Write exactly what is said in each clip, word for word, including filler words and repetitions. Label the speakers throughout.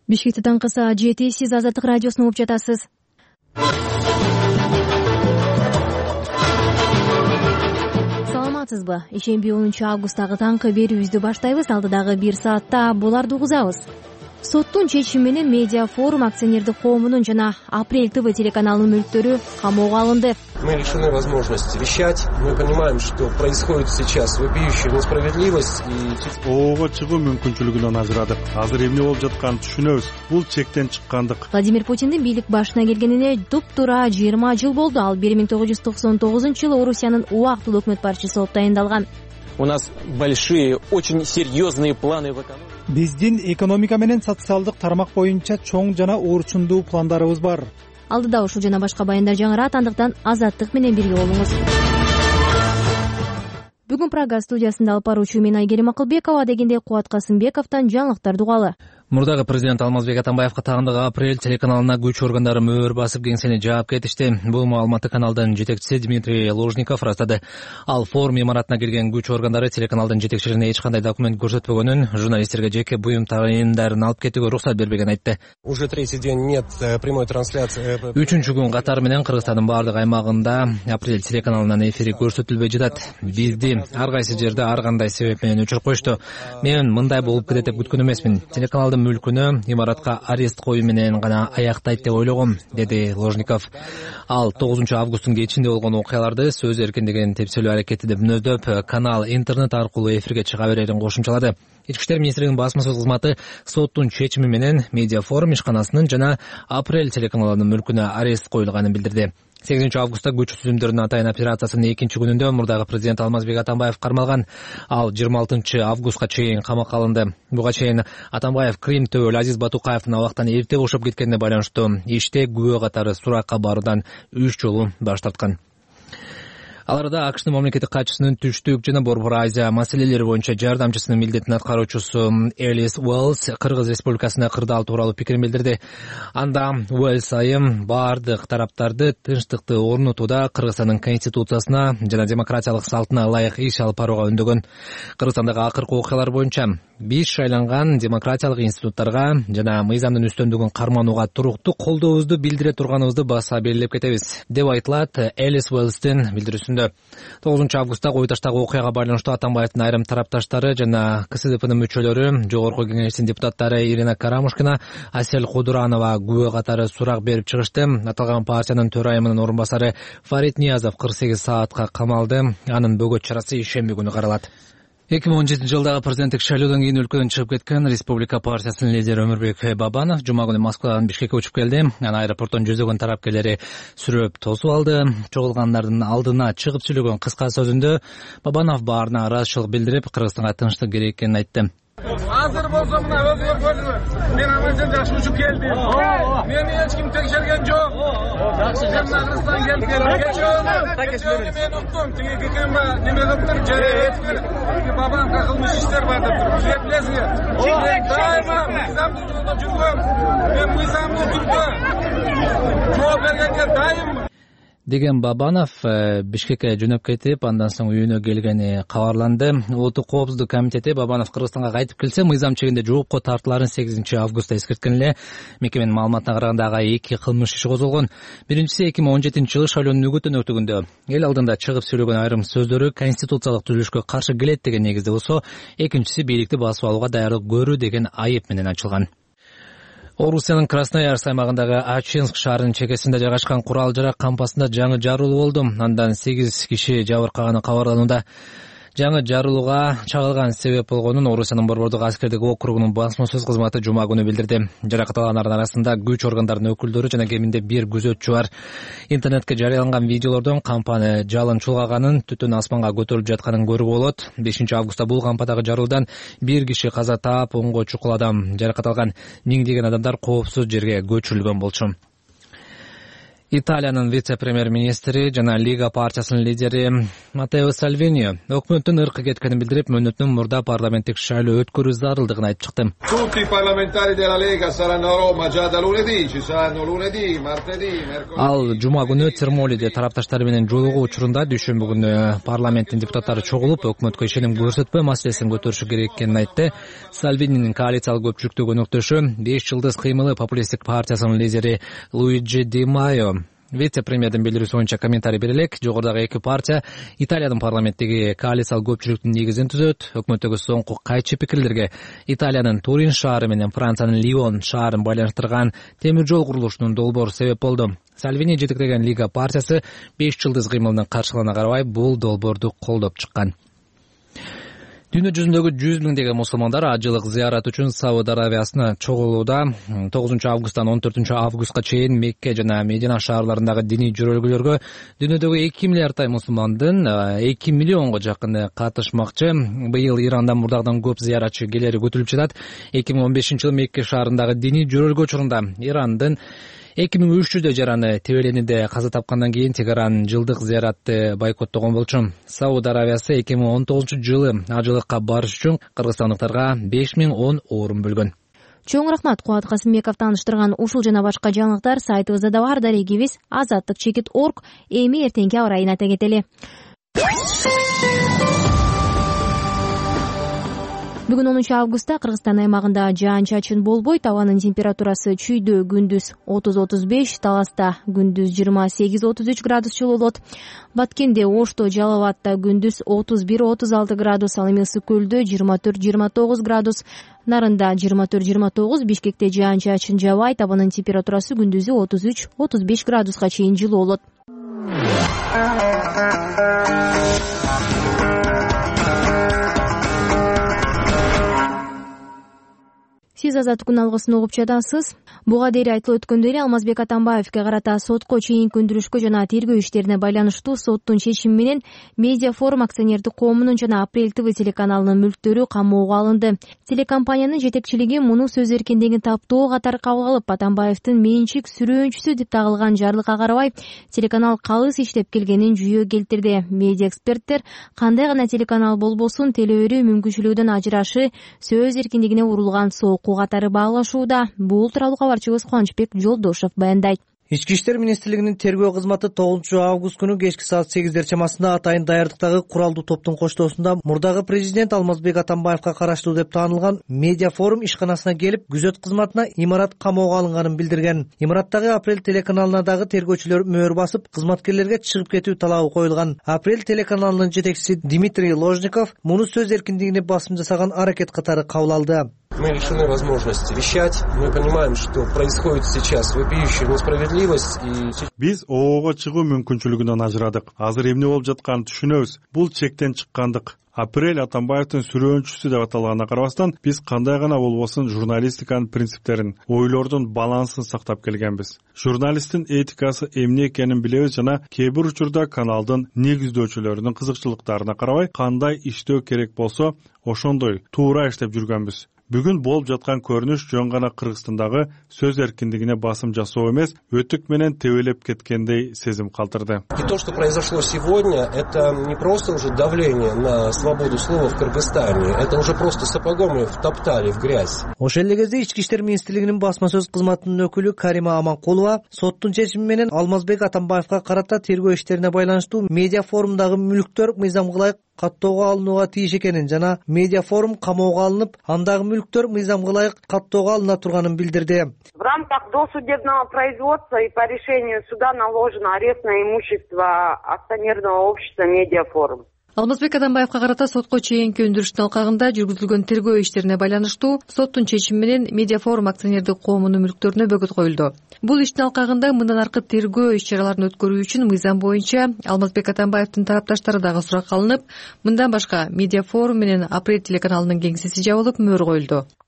Speaker 1: Бишкекте таңкы саат жети, сиз Азаттык радиосун угуп жатасыз. Саламатсызбы? Ишемби онунчу августтагы таңкы берүүбүздү баштайбыз. Алдыдагы бир саатта буларды угузабыз. Соттун чечими менен Медиа форум акционердик коомунун жана Апрель ТВ телеканалынын мүлктөрү камоого алынды.
Speaker 2: Мы лишены возможности вещать. Мы понимаем, что происходит сейчас вопиющая несправедливость и
Speaker 3: ого чыгуу мүмкүнчүлүгүнөн ажырадык. Азыр эмне болуп жатканын түшүнөбүз. Бул чектен чыккандык.
Speaker 1: Владимир Путиндин бийлик башына келгенине туп-туура жыйырма жыл болду. Ал бир миң тогуз жүз токсон тогузунчу жылы Орусиянын убактылуу өкмөт башчысы болуп тайындалган.
Speaker 4: У нас большие, очень серьезные планы в экономике.
Speaker 5: Биздин экономика менен социалдык тармак боюнча чоң жана орчундуу пландарыбыз бар.
Speaker 1: Алдыда ушул жана башка баяндар жаңырат, андыктан Азаттык менен бирге болуңуз. Бүгүн Прага студиясында алып баруучу мен Айгерим Акылбекова, дегенде Кубат Касымбековдон жаңылыктар дугалы.
Speaker 6: Мурдагы президент Алмазбек Атамбаевга тагындагы Апрель телеканалына күч органдары мөөр басып кеңсени жаап кетишти. Бул маалыматты каналдын жетекчиси Дмитрий Лужников растады. Ал форум имаратына келген күч органдары телеканалдын жетекчилигине эч кандай документ көрсөтпөгөнүн, журналисттерге жеке буюм тайындарын алып кетүүгө уруксат бербегенин айтты.
Speaker 2: Уже третий день нет прямой трансляции.
Speaker 6: Үчүнчү күн катары менен Кыргызстандын баардык аймагында Апрель телеканалынын эфири көрсөтүлбөй жатат. Бизди ар кайсы жерде ар кандай себеп менен өчүрүп коюшту. Мен мындай болуп кетет деп күткөн эмесмин. Телеканалдын мүлкүнө имаратка арест коюу менен гана аяктайт деп ойлогом, деди Ложников. Ал тогузунчу августтун кечинде болгон окуяларды сөз эркиндигин тепселөө аракети деп мүнөздөп, канал интернет аркылуу эфирге чыга берерин кошумчалады. Ички иштер министрлигинин басма сөз кызматы соттун чечими менен Медиа форум ишканасынын жана Апрель телеканалынын мүлкүнө арест коюлганын билдирди. сегизинчи августта күч түзүмдөрүнүн атайын операциясынын экинчи күнүндө мурдагы президент Алмазбек Атамбаев кармалган. Ал жыйырма алтынчы августка чейин камакка алынды. Буга чейин Атамбаев Крим төбөл Азиз Батукаевдин абактан эрте бошоп кеткенине байланыштуу иште күбө катары суракка баруудан үч жолу баш тарткан. Ал арада АКШнын мамлекеттик катчысынын түштүк жана Борбор Азия маселелери боюнча жардамчысынын милдетин аткаруучусу Элис Уэллс Кыргыз Республикасына кырдаал тууралуу пикирин билдирди. Анда Уэллс айым бардык тараптарды тынчтыкты орнотууда Кыргызстандын конституциясына жана демократиялык салтына ылайык иш алып барууга үндөгөн. Кыргызстандагы акыркы окуялар боюнча биз шайланган демократиялык институттарга жана мыйзамдын үстөмдүгүн карманууга туруктуу колдообузду билдире турганыбызды баса белгилеп кетебиз, деп айтылат Элис Уэллстин билдирүүсүндө. тогузунчу августта Койташтагы окуяга байланыштуу Атамбаевдин айрым тарапташтары жана КСДПнын мүчөлөрү, Жогорку Кеңештин депутаттары Ирина Карамушкина, Асель Кудуранова күбө катары сурак берип чыгышты. Аталган партиянын төрайымынын орун басары Фарид Ниязов кырк сегиз саатка камалды. Анын бөгөт чарасы ишемби күнү каралат. эки миң он жетинчи жылдагы президенттик шайлоодон кийин өлкөдөн чыгып кеткен Республика партиясынын лидери Өмүрбек Бабанов жума күнү Москвадан Бишкекке учуп келди. Аны аэропорттон жүздөгөн тарапкерлери сүрөп тосуп алды. Чогулгандардын алдына чыгып сүйлөгөн кыска сөзүндө Бабанов баарына ыраазычылык билдирип, Кыргызстанга тынчтык керек экенин айтты.
Speaker 7: Азыр болсо мына өзүңөр көрдүңөр. Мен аман жакшы учуп келдим. Мени эч ким текшерген жок. Жакшы Кыргызстан келип келди. Мен уктум, тиги кекемба неме кылыптыр, жере бабам кылмыш иштер бар деп туруп. Сиз билесиңер. Дайыма мыйзамдуу жолдо жүргөм. Мен мыйзамдуу түрдө жооп бергенге дайым.
Speaker 6: Деген Бабанов Бишкекке жөнөп кетип, андан соң үйүнө келгени кабарланды. Улуттук коопсуздук комитети Бабанов Кыргызстанга кайтып келсе, мыйзам чегинде жоопко тартыларын сегизинчи августта эскерткен эле. Мекеменин маалыматына караганда ага эки кылмыш иши козголгон. Биринчиси эки миң он жетинчи жылы шайлоонун үгүтүн өтүгүндө эл алдында чыгып сүйлөгөн айрым сөздөрү конституциялык түзүлүшкө каршы келет деген негизде болсо, экинчиси бийликти басып алууга даярдык көрүү деген айып менен ачылган. Орусиянын Красноярск аймагындагы Ачинск шаарынын чекесинде жайгашкан курал жарак кампасында жаңы жарылуу болду. Андан сегиз киши жабыркаганы кабарланууда. Жаңы жарылууга чагылган себеп болгонун Орусиянын Борбордук аскердик округунун басма сөз кызматы жума күнү билдирди. Жаракат алгандардын арасында күч органдарынын өкүлдөрү жана кеминде бир күзөтчү бар. Интернетке жарыяланган видеолордон кампаны жалын чулгаганын, түтүн асманга көтөрүлүп жатканын көрүүгө болот. бешинчи августта бул кампадагы жарылуудан бир киши каза таап, онго чукул адам жаракат алган. Миңдеген адамдар коопсуз жерге көчүрүлгөн болчу. Италиянын вице-премьер-министри жана Лига партиясынын лидери Маттео Сальвини өкмөттүн ыркы кеткенин билдирип, мөөнөтүнөн мурда парламенттик шайлоо өткөрүү зарылдыгын айтып чыкты.
Speaker 8: Tutti i parlamentari della Lega saranno a Roma già da lunedì, ci saranno lunedì, martedì, mercoledì.
Speaker 6: Ал жума күнү Термолиде тарапташтары менен жолугуу учурунда дүйшөмбү күнү парламенттин депутаттары чогулуп, өкмөткө ишеним көрсөтпөө маселесин көтөрүшү керек экенин айтты. Сальвининин коалициялык көпчүлүктөгү өнөктөшү беш жылдыз кыймылы популисттик партиясынын лидери Луиджи Ди Майо вице-премьердин билдирүүсү боюнча комментарий бере элек. Жогорудагы эки партия Италиянын парламенттеги коалициялык көпчүлүктүн негизин түзөт. Өкмөттөгү соңку кайчы пикирлерге Италиянын Турин шаары менен Франциянын Лион шаарын байланыштырган темир жол курулушунун долбоору себеп болду. Сальвини жетектеген Лига партиясы беш жылдыз кыймылынын каршылыгына карабай бул долбоорду колдоп чыккан. Дүйнө жүзүндөгү жүз миңдеген мусулмандар ажылык зыярат үчүн Сауд Аравиясына чогулууда. тогузунчу августтан он төртүнчү августка чейин Мекке жана Медина шаарларындагы диний жөрөлгөлөргө дүйнөдөгү эки миллиардтай мусулмандын эки миллионго жакыны катышмакчы. Быйыл Ирандан мурдагыдан көп зыяратчы келери күтүлүп жатат. эки миң он бешинчи жылы Мекке шаарындагы диний жөрөлгө учурунда Ирандын эки миң үч жүздөй жараны тебелениде каза тапкандан кийин Тегеран жылдык зыяратты бойкоттогон болчу. Сауд Аравиясы эки миң он тогузунчу жылы ажылыкка барыш үчүн кыргызстандыктарга беш миң он орун бөлгөн.
Speaker 1: Чоң рахмат, Кубат Касымбеков тааныштырган ушул жана башка жаңылыктар сайтыбызда да бар. Дарегибиз азаттык чекит точка орг. Эми эртеңки аба ырайын айта кетели. Бүгүн онунчу августта Кыргызстан аймагында жаан-чачын болбойт. Абанын температурасы чүйдө күндүз отуз отуз беш, Таласта күндүз жыйырма сегиз отуз үч градус жылуу болот. Баткенде, Ошто, Жалал Абадта күндүз отуз бир отуз алты градус, ал эми Ысык Көлдө жыйырма төрт жыйырма тогуз градус, Нарында жыйырма төрт жыйырма тогуз, Бишкекте жаан-чачын жабайт. Абанын температурасы күндүзү отуз үч отуз беш градуска чейин жылуу болот. Сиз азаттык күн алгысын угуп жатасыз. Буга дейин айтылып өткөндөй эле Алмазбек Атамбаевке карата сотко чейинки өндүрүшкө жана тергөө иштерине байланыштуу соттун чечими менен Медиа Форум акционердик коомунун жана Апрель ТВ телеканалынын мүлктөрү камоого алынды. Телекомпаниянын жетекчилиги муну сөз эркиндигин таптоо катары кабыл алып, Атамбаевдин менчик сүрөөнчүсү деп тагылган жарлыкка карабай телеканал калыс иштеп келгенин жүйө келтирди. Медиа эксперттер кандай гана телеканал болбосун теле өрүү мүмкүнчүлүгүнөн ажырашы сөз эркиндигине урулган соокуу катары баалашууда. Бул тууралуу кабарчыбыз Кубанычбек Жолдошов баяндайт.
Speaker 9: Ички иштер министрлигинин тергөө кызматы тогузунчу август күнү кечки саат сегиздер чамасында атайын даярдыктагы куралдуу топтун коштоосунда мурдагы президент Алмазбек Атамбаевка караштуу деп таанылган Медиа Форум ишканасына келип, күзөт кызматына имарат камоого алынганын билдирген. Имараттагы Апрель телеканалына дагы тергөөчүлөр мөөр басып, кызматкерлерге чыгып кетүү талабы коюлган. Апрель телеканалынын жетекчиси Дмитрий Ложников муну сөз эркиндигине басым жасаган аракет катары кабыл алды.
Speaker 2: Мы лишены возможности вещать. Мы понимаем, что происходит сейчас вопиющая несправедливость.
Speaker 3: Биз оого чыгуу мүмкүнчүлүгүнөн ажырадык. Азыр эмне болуп жатканын түшүнөбүз. Бул чектен чыккандык. Апрель Атамбаевдин сүрөөнчүсү деп аталганына карабастан, биз кандай гана болбосун журналистиканын принциптерин, ойлордун балансын сактап келгенбиз. Журналисттин этикасы эмне экенин билебиз жана кээ бир учурда каналдын негиздөөчүлөрүнүн кызыкчылыктарына карабай кандай иштөө керек болсо, ошондой туура иштеп жүргөнбүз. Бүгүн болуп жаткан көрүнүш жөн гана Кыргызстандагы сөз эркиндигине басым жасоо эмес, өтүк менен тебелеп кеткендей сезим калтырды.
Speaker 2: И то, что произошло сегодня, это не просто уже давление на свободу слова в Кыргызстане, это уже просто сапогом втоптали в грязь.
Speaker 9: Ошол эле кезде Ички иштер министрлигинин басма сөз кызматынын өкүлү Карима Аманкулова соттун чечими менен Алмазбек Атамбаевка карата тергөө иштерине байланыштуу Медиа Форумдагы мүлктөр мыйзамга ылайык каттоого алынууга тийиш экенин жана Медиа Форум камоого алынып, андагы мүлктөр мыйзамга ылайык каттоого алына турганын билдирди.
Speaker 10: В рамках досудебного производства и по решению суда наложено арест на имущество акционерного общества Медиа Форум.
Speaker 11: Алмазбек Атамбаевка карата сотко чейинки өндүрүштүн алкагында жүргүзүлгөн тергөө иштерине байланыштуу соттун чечими менен Медиа Форум акционердик коомунун мүлктөрүнө бөгөт коюлду. Бул иштин алкагында мындан аркы тергөө иш-чараларын өткөрүү үчүн мыйзам боюнча Алмазбек Атамбаевдин тарапташтары дагы суракка алынып, мындан башка Медиа Форум менен Апрель телеканалынын кеңсеси жабылып, мөөр коюлду.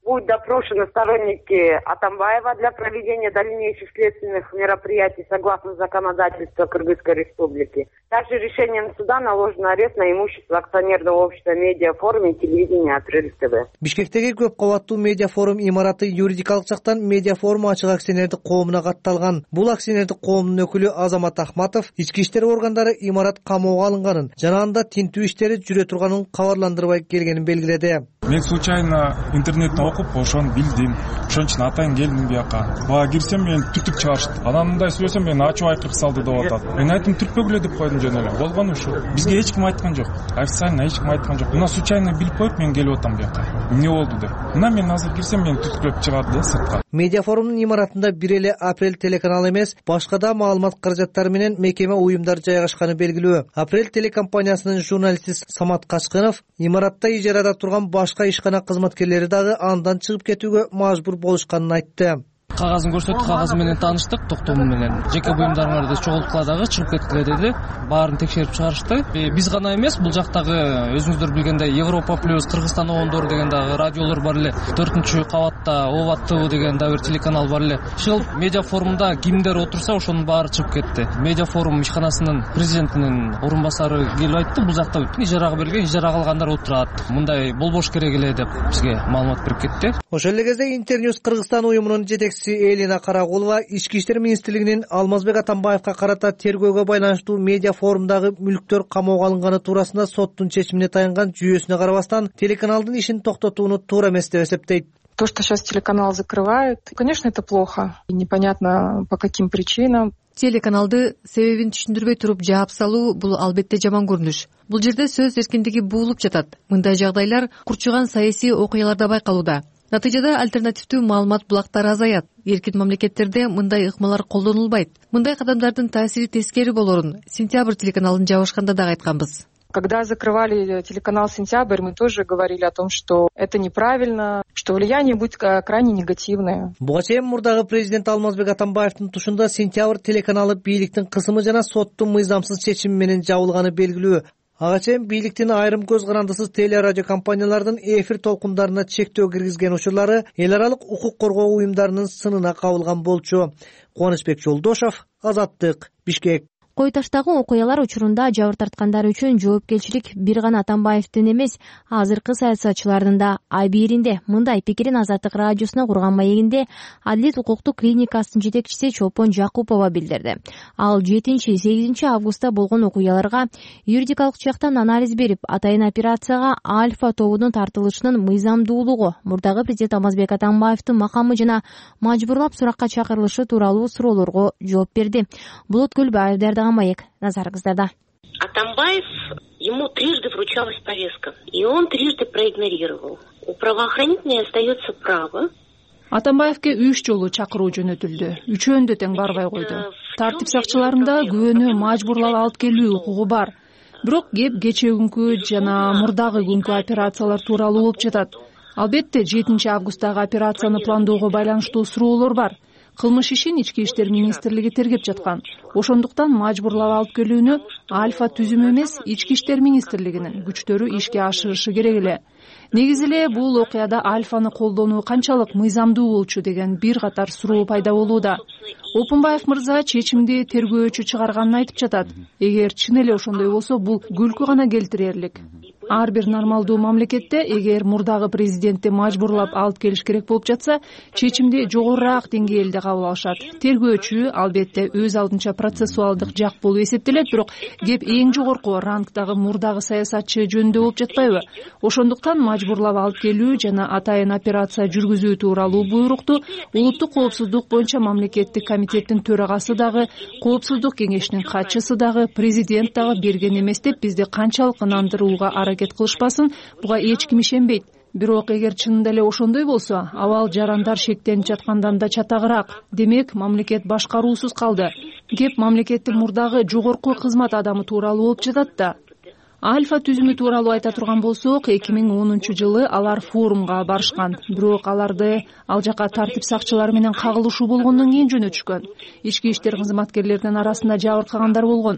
Speaker 10: Будут допрошены сторонники Атамбаева для проведения дальнейших следственных мероприятий согласно законодательству Кыргызской Республики. Также решением суда наложен арест на имущество акционерного общества «Медиафорум» и телевидения «Апрель ТВ».
Speaker 9: Бишкектеги көп кабаттуу Медиафорум имараты юридикалык жактан Медиафорум ачык акционердик коомуна катталган. Бул акционердик коомдун өкүлү Азамат Ахматов ички иштер органдары имарат камоого алынганын жана анда тинтүү иштери жүрө турганын кабарландырбай келгенин белгиледи.
Speaker 12: Мен случайно интернеттен окуп ошону билдим. Ошон үчүн атайын келдим бияка. Бага кирсем мен түтүк чыгарышты. Анан мындай сүйлөсөм мен ачуу айкык салды деп атат. Мен айттым түртпөгүлө деп койдум жөн эле. Болгону ушу. Бизге эч ким айткан жок. Официально эч ким айткан жок. Мына случайно билип коюп мен келип атам бияка. Эмне болду деп. Мына мен азыр кирсем мен түтүклөп чыгарды да сыртка.
Speaker 9: Медиафорумдун имаратында бир эле Апрель телеканалы эмес, башка да маалымат каражаттары менен мекеме уюмдар жайгашканы белгилүү. Апрель телекомпаниясынын журналисти Самат Качкынов имаратта ижарада турган башка ишкана кызматкерлери дагы андан чыгып кетүүгө мажбур болушканын айтты.
Speaker 13: Кагазын көрсөттү, кагаз менен тааныштык, токтому менен. Жеке буюмдарыңарды чогулткула дагы чыгып кеткиле деди. Баарын текшерип чыгарышты. Биз гана эмес, бул жактагы өзүңүздөр билгендей Европа плюс, Кыргызстан оңдор деген дагы радиолор бар эле. төртүнчү кабатта Оват ТВ деген дагы бир телеканал бар эле. Ушул Медиафорумда кимдер отурса, ошонун баары чыгып кетти. Медиафорум ишканасынын президентинин орун басары келип айтты, бул жакта ижарага берген, ижарага алгандар отурат. Мындай болбош керек эле деп бизге маалымат берип кетти.
Speaker 9: Ошол эле кезде Интерньюз Кыргызстан уюмунун жетекчиси Элина Карагулова Ички иштер министрлигинин Алмазбек Атамбаевка карата тергөөгө байланыштуу Медиафорумдагы мүлктөр камоого алынганы туурасында соттун чечимине таянган жүйөсүнө карабастан телеканалдын ишин токтотууну туура эмес деп эсептейт.
Speaker 14: То, что сейчас телеканал закрывают, конечно, это плохо. И непонятно по каким причинам.
Speaker 11: Телеканалды себебин түшүндүрбөй туруп жаап салуу бул албетте жаман көрүнүш. Бул жерде сөз эркиндиги буулуп жатат. Мындай жагдайлар курчуган саясий окуяларда байкалууда. Натыйжада альтернативдүү маалымат булактары азаят. Эркин мамлекеттерде мындай ыкмалар колдонулбайт. Мындай кадамдардын таасири тескери болорун Сентябрь телеканалын жабышканда дагы айтканбыз.
Speaker 14: Когда закрывали телеканал «Сентябрь», мы тоже говорили о том, что это неправильно, что влияние будет крайне негативное.
Speaker 9: Буга чейин мурдагы президент Алмазбек Атамбаевдин тушунда «Сентябрь» телеканалы бийликтин кысымы жана соттун мыйзамсыз чечими менен жабылганы белгилүү. Ага чейин бийликтин айрым көз карандысыз телерадио компаниялардын эфир толкундарына чектөө киргизген учурлары эл аралык укук коргоо уюмдарынын сынына кабылган болчу. Кубанычбек Жолдошов, Азаттык, Бишкек.
Speaker 1: Кой таштагы окуялар учурунда жабыр тарткандар үчүн жоопкерчилик бир гана Атамбаевдин эмес, азыркы саясатчылардын да абийиринде. Мындай пикирин Азаттык радиосуна курган маегинде Адилет укуктук клиникасынын жетекчиси Чолпон Жакупова билдирди. Ал жетинчи сегизинчи августта болгон окуяларга юридикалык жактан анализ берип, атайын операцияга Альфа тобунун тартылышынын мыйзамдуулугу, мурдагы президент Алмазбек Атамбаевдин макамы жана мажбурлап суракка чакырылышы тууралуу суроолорго жооп берди. Болот Көлбаев, Маек, назарыңыздарда.
Speaker 15: Атамбаев, ему трижды вручалась повестка, и он трижды проигнорировал. У правоохранителей остается право.
Speaker 16: Атамбаевке үч жолу чакыруу жөнөтүлдү. Үчөөндө тең барбай койду. Тартип сакчыларында күбөнү мажбурлап алып келүү укугу бар. Бирок кеп кечээ күнкү жана мурдагы күнкү операциялар тууралуу болуп жатат. Албетте жетинчи августтагы операцияны пландоого байланыштуу суроолор бар. Кылмыш ишин ички иштер министрлиги тергеп жаткан. Ошондуктан мажбурлап алып келүүнү Альфа түзүмү эмес, ички иштер министрлигинин күчтөрү ишке ашырышы керек эле. Негизи эле бул окуяда Альфаны колдонуу канчалык мыйзамдуу болчу деген бир катар суроо пайда болууда. Опунбаев мырза чечимди тергөөчү чыгарганын айтып жатат. Эгер чын эле ошондой болсо, бул күлкү гана келтирерлик. Ар бир нормалдуу мамлекетте эгер мурдагы президентти мажбурлап алып келиш керек болуп жатса, чечимди жогорураак деңгээлде кабыл алышат. Тергөөчү албетте өз алдынча процессуалдык жак болуп эсептелет, бирок кеп эң жогорку рангдагы мурдагы саясатчы жөнүндө болуп жатпайбы? Ошондуктан мажбурлап алып келүү жана атайын операция жүргүзүү тууралуу буйрукту улуттук коопсуздук боюнча мамлекеттик комитеттин төрагасы дагы, коопсуздук кеңешинин катчысы дагы, президент дагы берген эмес деп бизди канчалык ынандырууга аракет кылышпасын, буга эч ким ишенбейт. Бирок эгер чынында эле ошондой болсо, абал жарандар шектенип жаткандан да чатагыраак. Демек, мамлекет башкаруусуз калды. Кеп мамлекеттин мурдагы жогорку кызмат адамы тууралуу болуп жатат да. Альфа түзүмү тууралуу айта турган болсок, эки миң онунчу жылы алар форумга барышкан. Бирок аларды ал жака тартип сакчылары менен кагылышуу болгондон кийин жөнөтүшкөн. Ички иштер кызматкерлеринин арасында жабыркагандар болгон.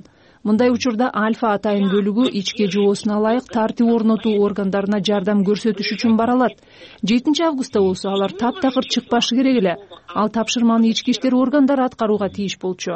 Speaker 16: мындай учурда Альфа атайын бөлүгү ички жоосуна ылайык тартип орнотуу органдарына жардам көрсөтүш үчүн бара алат. жетинчи августта болсо алар таптакыр чыкпашы керек эле. Ал тапшырманы ички иштер органдары аткарууга тийиш болчу.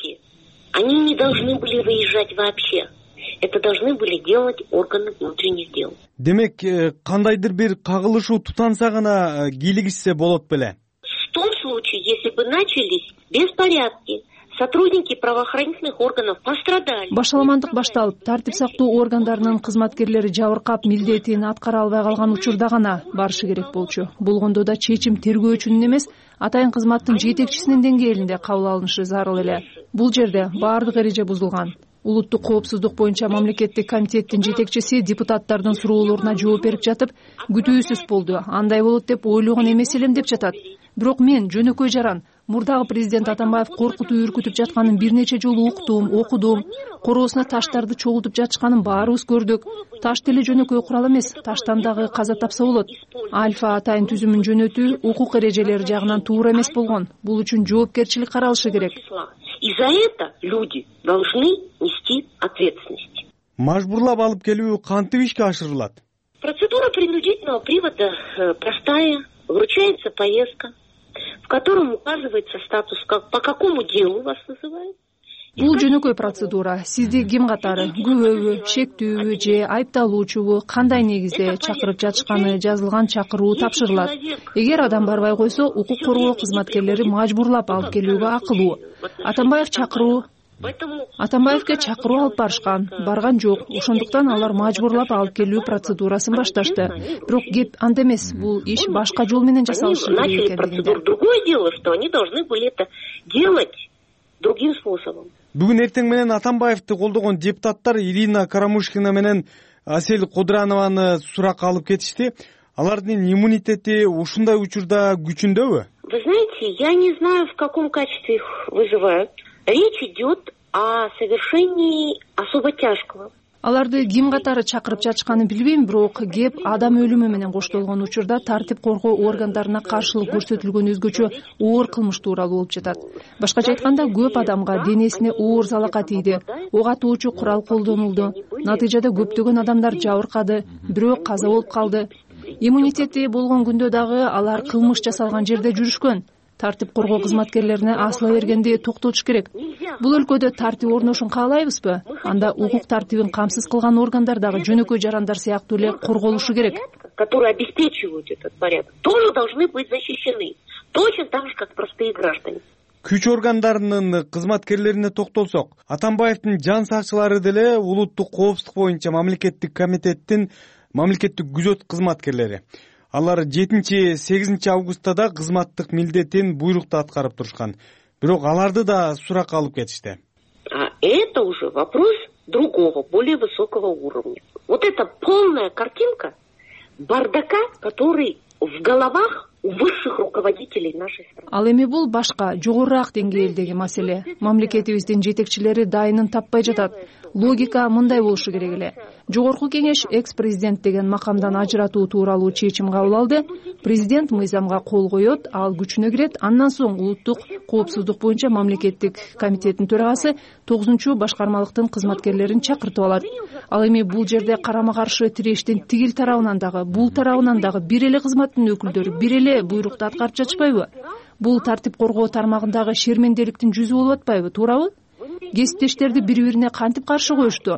Speaker 15: Они не должны были выезжать вообще. Это должны были делать органы внутренних дел.
Speaker 17: Демек, кандайдыр бир кагылышуу тутанса гана кийлигишсе болот беле.
Speaker 15: В том случае, если бы начались беспорядки, сотрудники правоохранительных органов пострадали.
Speaker 16: Башаламандык башталып, тартип сактоо органдарынын кызматкерлери жабыркап, милдетин аткара албай калган учурда гана барышы керек болчу. Болгондо да чечим тергөөчүнүн эмес, атайын кызматтын жетекчисинин деңгээлинде кабыл алынышы зарыл эле. Бул жерде баардык эреже бузулган. Улуттук коопсуздук боюнча мамлекеттик комитеттин жетекчиси депутаттардын суроолоруна жооп берип жатып, күтүүсүз болду. Андай болот деп ойлогон эмес элем деп жатат. Бирок мен жөнөкөй жаран мурдагы президент Атамбаев коркутуп үркүтүп жатканын бир нече жолу уктум, окудум. Короосуна таштарды чогултуп жатышканын баарыбыз көрдүк. Таш деле жөнөкөй курал эмес, таштан дагы каза тапса болот. Альфа атайын түзүмүн жөнөтүү укук эрежелери жагынан туура эмес болгон. Бул үчүн жоопкерчилик каралышы керек.
Speaker 15: И за это люди должны нести ответственность.
Speaker 17: Мажбурлап алып келүү кантип ишке ашырылат?
Speaker 15: Процедура принудительного привода простая. Вручается повестка, в котором указывается статус, как, по какому делу вас вызывают.
Speaker 16: Бул жөнөкөй процедура. Сизди ким катары, күбөбү, шектүүбү же айыпталуучубу кандай негизде чакырып жатышканы жазылган чакыруу тапшырылат. Эгер адам барбай койсо, укук коргоо кызматкерлери мажбурлап алып келүүгө акылуу. Атамбаев чакыруу Атамбаевке чакыруу алып барышкан, барган жок. Ошондуктан алар мажбурлап алып келүү процедурасын башташты. Бирок кеп анда эмес, бул иш башка жол менен жасалышы керек экендигинде.
Speaker 15: Другое дело, что они должны были это делать другим способом.
Speaker 17: Бүгүн эртең менен Атамбаевди колдогон депутаттар Ирина Карамушкина менен Асель Кудранованы суракка алып кетишти. Алардын иммунитети ушундай учурда күчүндөбү?
Speaker 15: Вы знаете, я не знаю, в каком качестве их вызывают. Речь идет о совершении особо тяжкого.
Speaker 16: Аларды ким катары чакырып жатышканын билбейм, бирок кеп адам өлүмү менен коштолгон учурда тартип коргоо органдарына каршылык көрсөтүлгөн өзгөчө оор кылмыш тууралуу болуп жатат. Башкача айтканда, көп адамга денесине оор залака тийди, ок атуучу курал колдонулду. Натыйжада көптөгөн адамдар жабыркады, бирөө каза болуп калды. Иммунитети болгон күндө дагы алар кылмыш жасалган жерде жүрүшкөн. Тартип коргоо кызматкерлерине асыла бергенди токтотуш керек. Бул өлкөдө тартип орношун каалайбызбы? Анда укук тартибин камсыз кылган органдар дагы жөнөкөй жарандар сыяктуу эле корголушу керек.
Speaker 15: Которые обеспечивают этот порядок, тоже должны быть защищены. Точно так же, как простые граждане.
Speaker 17: Күч органдарынын кызматкерлерине токтолсок, Атамбаевдин жан сакчылары деле улуттук коопсуздук боюнча мамлекеттик комитеттин мамлекеттик күзөт кызматкерлери. Алар жетинчи сегизинчи августта да кызматтык милдетин буйрукту аткарып турушкан. Бирок аларды да суракка алып кетишти.
Speaker 15: А это уже вопрос другого, более высокого уровня. Вот это полная картинка бардака, который в головах у высших руководителей нашей страны.
Speaker 16: Ал эми бул башка, жогорураак деңгээлдеги маселе. Мамлекетибиздин жетекчилери дайынын таппай жатат. Логика мындай болушу керек эле. Жогорку кеңеш экс-президент деген макамдан ажыратуу тууралуу чечим кабыл алды. Президент мыйзамга кол коет, ал күчүнө кирет. Андан соң улуттук коопсуздук боюнча мамлекеттик комитеттин төрагасы тогузунчу башкармалыктын кызматкерлерин чакыртып алат. Ал эми бул жерде карама-каршы тирештин тигил тарабынан дагы, бул тарабынан дагы бир эле кызматтын өкүлдөрү бир эле буйрукту аткарып жатышпайбы? Бул тартип коргоо тармагындагы шерменделиктин жүзү болуп атпайбы, туурабы? Кесиптештерди бири-бирине кантип каршы коюшту?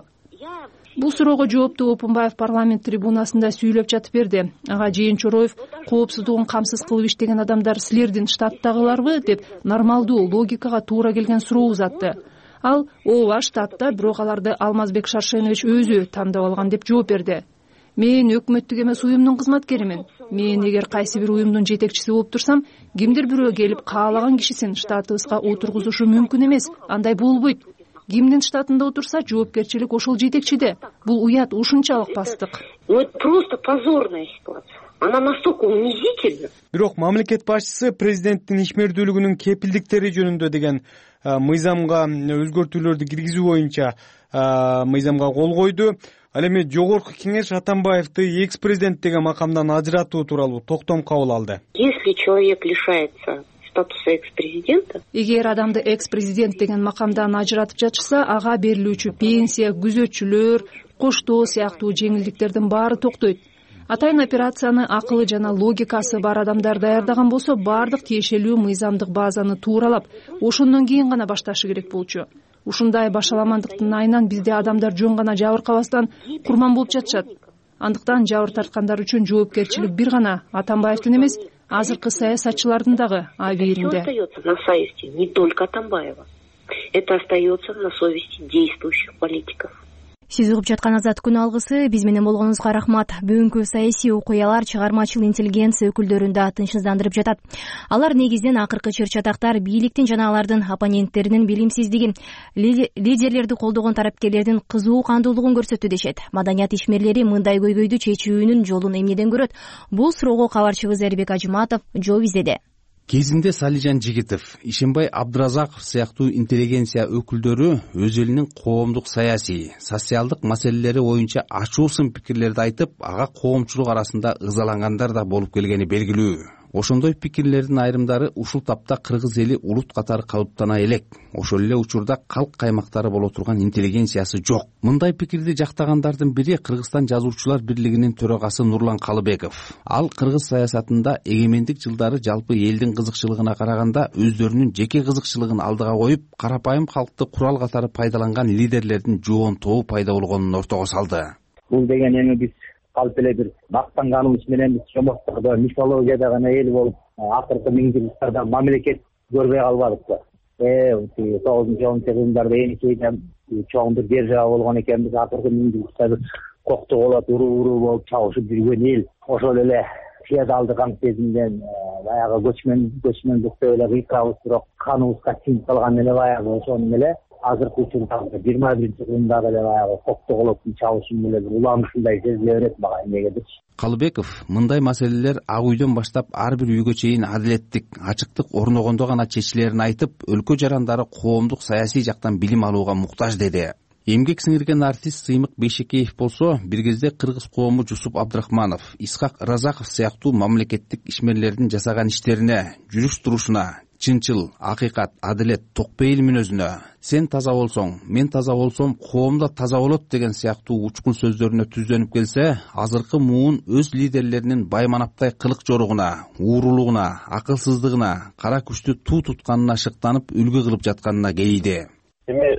Speaker 16: Бул суроого жоопту Опунбаев парламент трибунасында сүйлөп жатып берди. Ага Жээн Чороев коопсуздугун камсыз кылып иштеген адамдар силердин штаттагыларбы деп нормалдуу логикага туура келген суроо узатты. Ал ооба штатта, бирок аларды Алмазбек Шаршенович өзү тандап алган деп жооп берди. Мен өкмөттүк эмес уюмдун кызматкеримин. Мен эгер кайсы бир уюмдун жетекчиси болуп турсам, кимдир бирөө келип каалаган кишисин штатыбызга отургузушу мүмкүн эмес. Андай болбойт. Кимдин штатында отурса, жоопкерчилик ошол жетекчиде. Бул уят, ушунчалык бастык.
Speaker 15: Ну это просто позорная ситуация. Она настолько унизительна.
Speaker 17: Бирок мамлекет башчысы президенттин ишмердүүлүгүнүн кепилдиктери жөнүндө деген мыйзамга өзгөртүүлөрдү киргизүү боюнча мыйзамга кол койду. Ал эми жогорку кеңеш Атамбаевди экс-президент деген макамдан ажыратуу тууралуу токтом кабыл алды.
Speaker 15: Если человек лишается статуса экс-президента.
Speaker 16: Эгер адамды экс-президент деген макамдан ажыратып жатышса, ага берилүүчү пенсия, күзөтчүлөр, коштоо сыяктуу жеңилдиктердин баары токтойт. Атайын операцияны акылы жана логикасы бар адамдар даярдаган болсо, бардык тиешелүү мыйзамдык базаны тууралап, ошондон кийин гана башташы керек болчу. Ушундай башаламандыктын айынан бизде адамдар жөн гана жабыркабастан курман болуп жатышат. Андыктан жабыр тарткандар үчүн жоопкерчилик бир гана Атамбаевдин эмес, азыркы саясатчылардын дагы абийиринде.
Speaker 15: Это остается на совести не только Атамбаева. Это остается на совести действующих политиков.
Speaker 1: Сиз угуп жаткан Азат күн алгысы. Биз менен болгонуңузга рахмат. Бүгүнкү саясий окуялар чыгармачыл интеллигенция өкүлдөрүн да тынчсыздандырып жатат. Алар негизинен акыркы чыр-чатактар бийликтин жана алардын оппоненттеринин билимсиздигин, лидерлерди колдогон тарапкерлердин кызуу кандуулугун көрсөттү дешет. Маданият ишмерлери мындай көйгөйдү чечүүнүн жолун эмнеден көрөт? Бул суроого кабарчыбыз Эрбек Ажыматов жооп издеди.
Speaker 18: Кезинде Салижан Жигитов, Ишенбай Абдыразаков сыяктуу интеллигенция өкүлдөрү өз элинин коомдук саясий, социалдык маселелери боюнча ачуу сын пикирлерди айтып, ага коомчулук арасында ызалангандар да болуп келгени белгилүү. Ошондой пикирлердин айрымдары ушул тапта кыргыз эли улут катары калыптана элек. Ошол эле учурда калк каймактары боло турган интеллигенциясы жок. Мындай пикирди жактагандардын бири Кыргызстан жазуучулар бирлигинин төрагасы Нурлан Калыбеков. Ал кыргыз саясатында эгемендик жылдары жалпы элдин кызыкчылыгына караганда өздөрүнүн жеке кызыкчылыгын алдыга коюп, карапайым калкты курал катары пайдаланган лидерлердин жоон тобу пайда болгонун ортого салды.
Speaker 19: Бул деген эми биз калп эле бир мактанганыбыз менен биз чомоктордо мифологияда гана эл болуп, акыркы миң жылдыктарда мамлекет көрбөй калбадыкпы? Э, тогузунчу он сегизинчи энекейде чоң бир держава болгон экенбиз, акыркы миң жылдыктарда коктоголот уруу-уруу болуп чабышып жүргөн эл. Ошол эле феодалдык ант кезинден баягы көчмөн көчмөндүктө эле кыйкабыз, бирок каныбызга сиңип калган эле баягы ошону эле азыркы учурда жыйырма биринчи кылымдагы эле баягы коктоголоттун чабышы менен уламышындай сезиле берет мага эмнегедирчи.
Speaker 18: Калыбеков мындай маселелер ак үйдөн баштап ар бир үйгө чейин адилеттик, ачыктык орногондо гана чечилерин айтып, өлкө жарандары коомдук саясий жактан билим алууга муктаж деди. Эмгек сиңирген артист Сыймык Бейшекеев болсо, бир кезде кыргыз коому Жусуп Абдрахманов, Исхак Разаков сыяктуу мамлекеттик ишмерлердин жасаган иштерине, жүрүш турушуна, чынчыл, акыйкат, адилет, токпейил мүнөзүнө, сен таза болсоң, мен таза болсом, коом да таза болот деген сыяктуу учкун сөздөрүнө түздөнүп келсе, азыркы муун өз лидерлеринин байманаптай кылык жоругуна, уурулугуна, акылсыздыгына, кара күчтү туу тутканына шыктанып үлгү кылып жатканына кейиди.
Speaker 20: Эми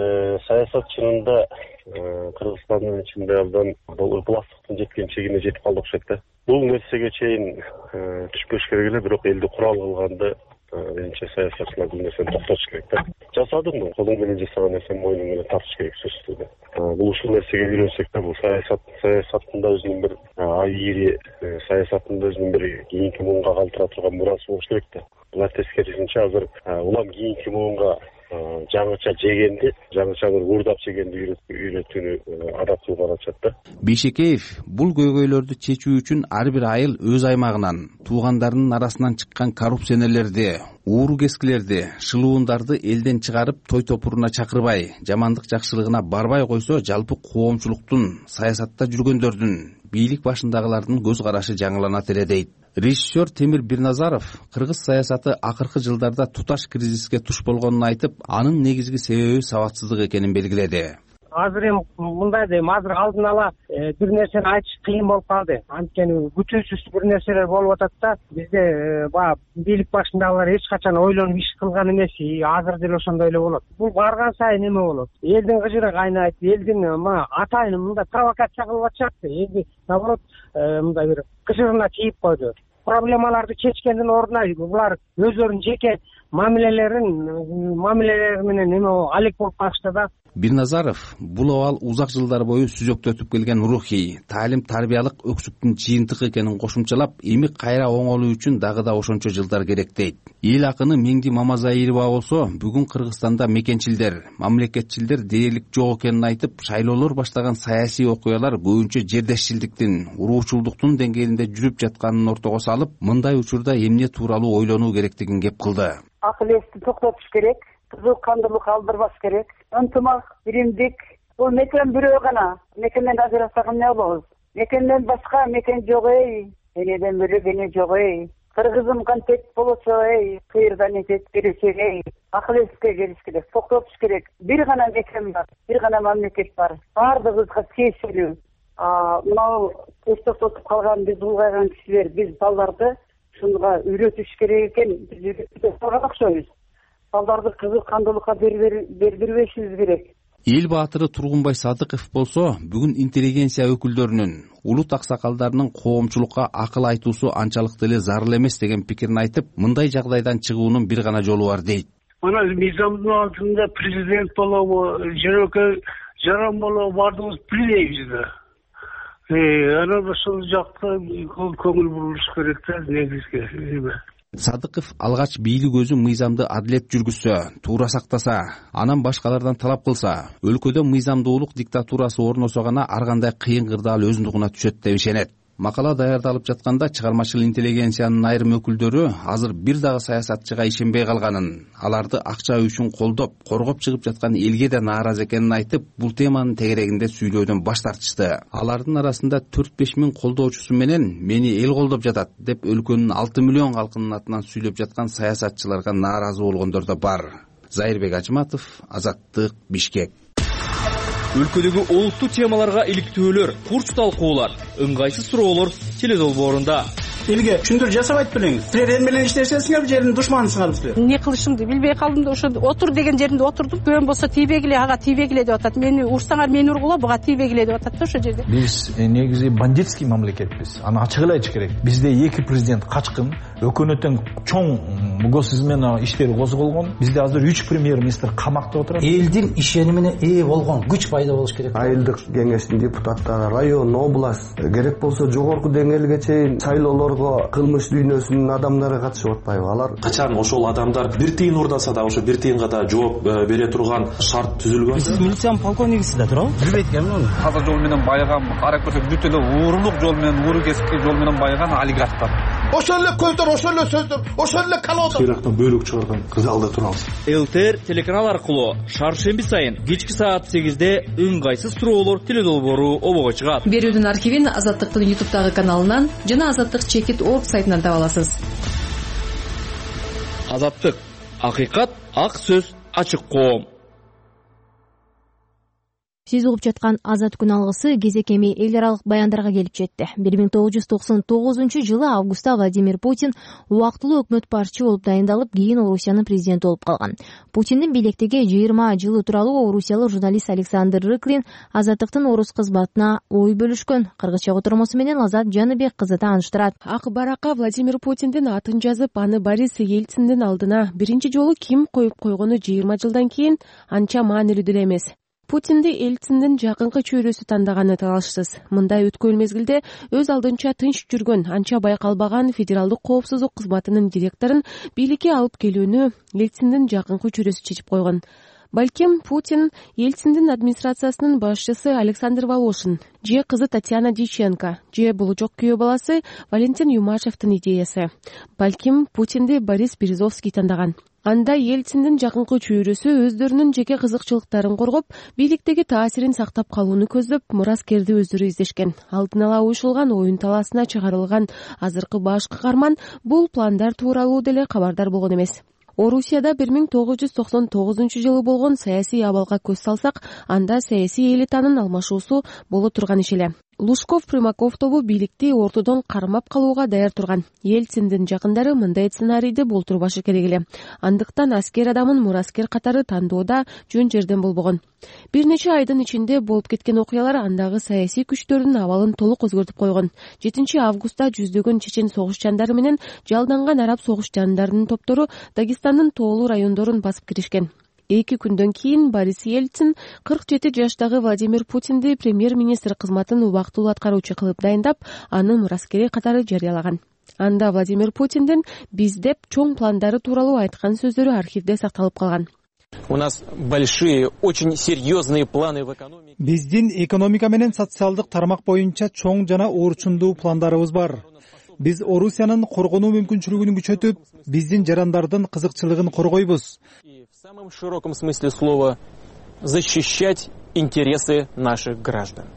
Speaker 20: саясат чынында Кыргызстандын ичинде абдан бул ыкыластыктын жеткен чегине жетип калды окшойт да. Бул нерсеге чейин түшпөш керек эле, бирок элди курал кылганда менимче саясатчылар бул нерсени токтотуш керек да. Жасадым, колуң менен жасаган нерсени мойнуң менен тартыш керек сөзсүз да. Бул ушул нерсеге үйрөнсөк да, бул саясат саясаттында өзүнүн бир айири, саясаттында өзүнүн бир кийинки муунга калтыра турган мурасы болуш керек да. Булар тескерисинче азыр улам кийинки муунга жаңыча жегенди, жаңыча бир уурдап жегенди үйрөтүүнү адап кылып алышат да.
Speaker 18: Бейшекеев бул көйгөйлөрдү чечүү үчүн ар бир айыл өз аймагынан, туугандарынын арасынан чыккан коррупционерлерди, ууру кескилерди, шылуундарды элден чыгарып той топуруна чакырбай, жамандык жакшылыгына барбай койсо, жалпы коомчулуктун, саясатта жүргөндөрдүн, бийлик башындагылардын көз карашы жаңыланат эле дейт. Режиссер Темир Бирназаров кыргыз саясаты акыркы жылдарда туташ кризиске туш болгонун айтып, анын негизги себеби сабатсыздык экенин белгиледи.
Speaker 21: Азыр эми мындай дейм, азыр алдын ала бир нерсени айтыш кыйын болуп калды. Анткени күтүүсүз бир нерселер болуп атат да. Бизде баягы бийлик башындагылар эч качан ойлонуп иш кылган эмес, азыр деле ошондой эле болот. Бул барган сайын эме болот. Элдин кыжыры кайнайт, элдин мына атайын мындай провокация кылып атышат. Элди наоборот мындай бир кыжырына тийип койду. Проблемаларды чечкендин ордуна булар өздөрүнүн жеке мамилелерин мамилелери менен эме алек болуп калышты да.
Speaker 18: Бирназаров бул абал узак жылдар бою сүзөктөтүп келген рухий, таалим тарбиялык өксүктүн жыйынтыгы экенин кошумчалап, эми кайра оңолуу үчүн дагы да ошончо жылдар керек дейт. Эл акыны Меңди Мамазаирова болсо, бүгүн Кыргызстанда мекенчилдер, мамлекетчилдер дээрлик жок экенин айтып, шайлоолор баштаган саясий окуялар көбүнчө жердешчилдиктин, уруучулдуктун деңгээлинде жүрүп жатканын ортого салып, мындай учурда эмне тууралуу ойлонуу керектигин кеп кылды.
Speaker 22: Акыл эсти токтотуш керек, кызыл кандылык алдырбаш керек. Ынтымак, биримдик, бул мекен бирөө гана. Мекенден ажырасак эмне болобуз? Мекенден башка мекен жок эй. Энеден бөлөк эне жок эй. кыргызым контент болсо, эй, кыйырдан этет беречек, эй, акыл эске келиш керек, токтотуш керек. Бир гана мекен бар, бир гана мамлекет бар. Бардыгыбызга тиешелүү. Мынау көз токтотуп калган биз улгайган кишилер, биз балдарды ушунга үйрөтүш керек экен. Биз үйрөтүп турган окшойбуз. Балдарды кызыл кандуулукка бердирбешибиз керек.
Speaker 18: Эл баатыры Тургунбай Садыков болсо бүгүн интеллигенция өкүлдөрүнүн, улут аксакалдарынын коомчулукка акыл айтуусу анчалык деле зарыл эмес деген пикирин айтып, мындай жагдайдан чыгуунун бир гана жолу бар дейт.
Speaker 4: Мына мыйзамдын алтында президент болобу, жөнөкөй жаран болобу бардыгыбыз билебиз да. Анан ошол жакта көңүл бурулуш керек да, негизги.
Speaker 18: Садыков алгач бийлик өзү мыйзамды адилет жүргүзсө, туура сактаса, анан башкалардан талап кылса, өлкөдө мыйзамдуулук диктатурасы орносо гана ар кандай кыйын кырдаал өз нугуна түшөт деп ишенет. Макала даярдалып жатканда чыгармачыл интеллигенциянын айрым өкүлдөрү азыр бир дагы саясатчыга ишенбей калганын, аларды акча үчүн колдоп, коргоп чыгып жаткан элге да нааразы экенин айтып, бул теманын тегерегинде сүйлөөдөн баш тартышты. Алардын арасында төрт беш миң колдоочусу менен мени эл колдоп жатат деп өлкөнүн алты миллион калкынын атынан сүйлөп жаткан саясатчыларга нааразы болгондор да бар. Зайырбек Ажыматов, Азаттык, Бишкек.
Speaker 5: Өлкөдөгү олуттуу темаларга иликтөөлөр, курч талкуулар, ыңгайсыз суроолор теледолбоорунда.
Speaker 23: Элге түшүндүрүү жасабайт белеңиз. Силер менен иштесеңиздер, жердин душманысыңар силер.
Speaker 24: Эмне кылышымды билбей калдым да, ошо отур деген жеринде отурдум. Көн болсо тийбегиле, ага тийбегиле деп атат. Мени урсаңар мени ургула, буга тийбегиле деп атат да ошо жерде.
Speaker 25: Биз негизи бандитский мамлекетпиз. Аны ачык эле айтыш керек. Бизде эки президент качкын, өкмөттүн чоң госизмена иштери козголгон. Бизде азыр үч премьер-министр камакта отурат.
Speaker 23: Элдин ишенимине ээ болгон күч пайда болуш керек.
Speaker 26: Айылдык кеңештин депутаттары, район, область, керек болсо жогорку деңгээлге чейин шайлоолорго кылмыш дүйнөсүнүн адамдары катышып атпайбы? Алар
Speaker 27: качан ошол адамдар бир тыйын урдаса да ошо бир тыйынга да жооп бере турган шарт түзүлгөн.
Speaker 23: Сиз милициянын полковнигисиз да туурабы?
Speaker 27: Билбейт экенмин.
Speaker 12: Таза жол менен байыган, карап көрсөк бүт эле уурулук жол менен, ууру кесипти жол менен байыган олигархтар.
Speaker 23: Ошол эле көздөр, ошол эле сөздөр, ошол эле калоодор.
Speaker 25: Ирактан бөлүк чыгарган кызалда турабыз.
Speaker 5: ЛТР телеканал аркылуу шаршемби сайын кечки саат сегизде ыңгайсыз суроолор теледолбоору обого чыгат.
Speaker 11: Берүүнүн архивин Азаттыктын ютубтагы каналынан жана азаттык чекит точка орг сайтынан таба аласыз.
Speaker 5: Азаттык, акыйкат, ак сөз, ачык коом.
Speaker 1: Сиз угуп жаткан Азат күн алгысы кезек эми эл аралык баяндарга келип жетти. бир миң тогуз жүз токсон тогузунчу жылы августта Владимир Путин убактылуу өкмөт башчы болуп дайындалып, кийин Орусиянын президенти болуп калган. Путиндин бийликтеги жыйырма жылы тууралуу орусиялык журналист Александр Рыклин Азаттыктын орус кызматына ой бөлүшкөн. Кыргызча котормосу менен Азат Жаныбек кызы тааныштырат.
Speaker 28: Ак баракка Владимир Путиндин атын жазып, аны Борис Ельциндин алдына биринчи жолу ким коюп койгону жыйырма жылдан кийин анча маанилүү деле эмес. Путинди Ельциндин жакынкы чөйрөсү тандаганы талашсыз. Мындай өткөн мезгилде өз алдынча тынч жүргөн, анча байкалбаган федералдык коопсуздук кызматынын директорун бийликке алып келүүнү Ельциндин жакынкы чөйрөсү чечип койгон. Балким Путин Ельциндин администрациясынын башчысы Александр Волошин, же кызы Татьяна Дьяченко, же болочок күйөө баласы Валентин Юмашевдин идеясы. Балким Путинди Борис Березовский тандаган. Анда Ельциндин жакынкы чөйрөсү өздөрүнүн жеке кызыкчылыктарын коргоп, бийликтеги таасирин сактап калууну көздөп, мураскерди өздөрү издешкен. Алдын ала уюшулган оюн талаасына чыгарылган азыркы баш каарман бул пландар тууралуу деле кабардар болгон эмес. Орусияда бир миң тогуз жүз токсон тогузунчу жылы болгон саясий абалга көз салсак, анда саясий элитанын алмашуусу боло турган иш эле. Лужков Примаков тобу бийликти ортодон кармап калууга даяр турган. Ельциндин жакындары мындай сценарийди болтурбашы керек эле. Андыктан аскер адамын мураскер катары тандоодо жөн жерден болбогон. Бир нече айдын ичинде болуп кеткен окуялар андагы саясий күчтөрдүн абалын толук өзгөртүп койгон. жетинчи августта жүздөгөн чечен согушчандары менен жалданган араб согушчандарынын топтору Дагестандын тоолуу райондорун басып киришкен. Эки күндөн кийин Борис Ельцин кырк жети жаштагы Владимир Путинди премьер-министр кызматын убактылуу аткаруучу кылып дайындап, аны мураскери катары жарыялаган. Анда Владимир Путиндин биз деп чоң пландары тууралуу айткан сөздөрү архивде сакталып калган.
Speaker 29: У нас большие, очень серьезные планы в экономике.
Speaker 30: Биздин экономика менен социалдык тармак боюнча чоң жана орчундуу пландарыбыз бар. Биз Орусиянын коргонуу мүмкүнчүлүгүн күчөтүп, биздин жарандардын кызыкчылыгын коргойбуз.
Speaker 29: В самом широком смысле слова защищать интересы наших граждан.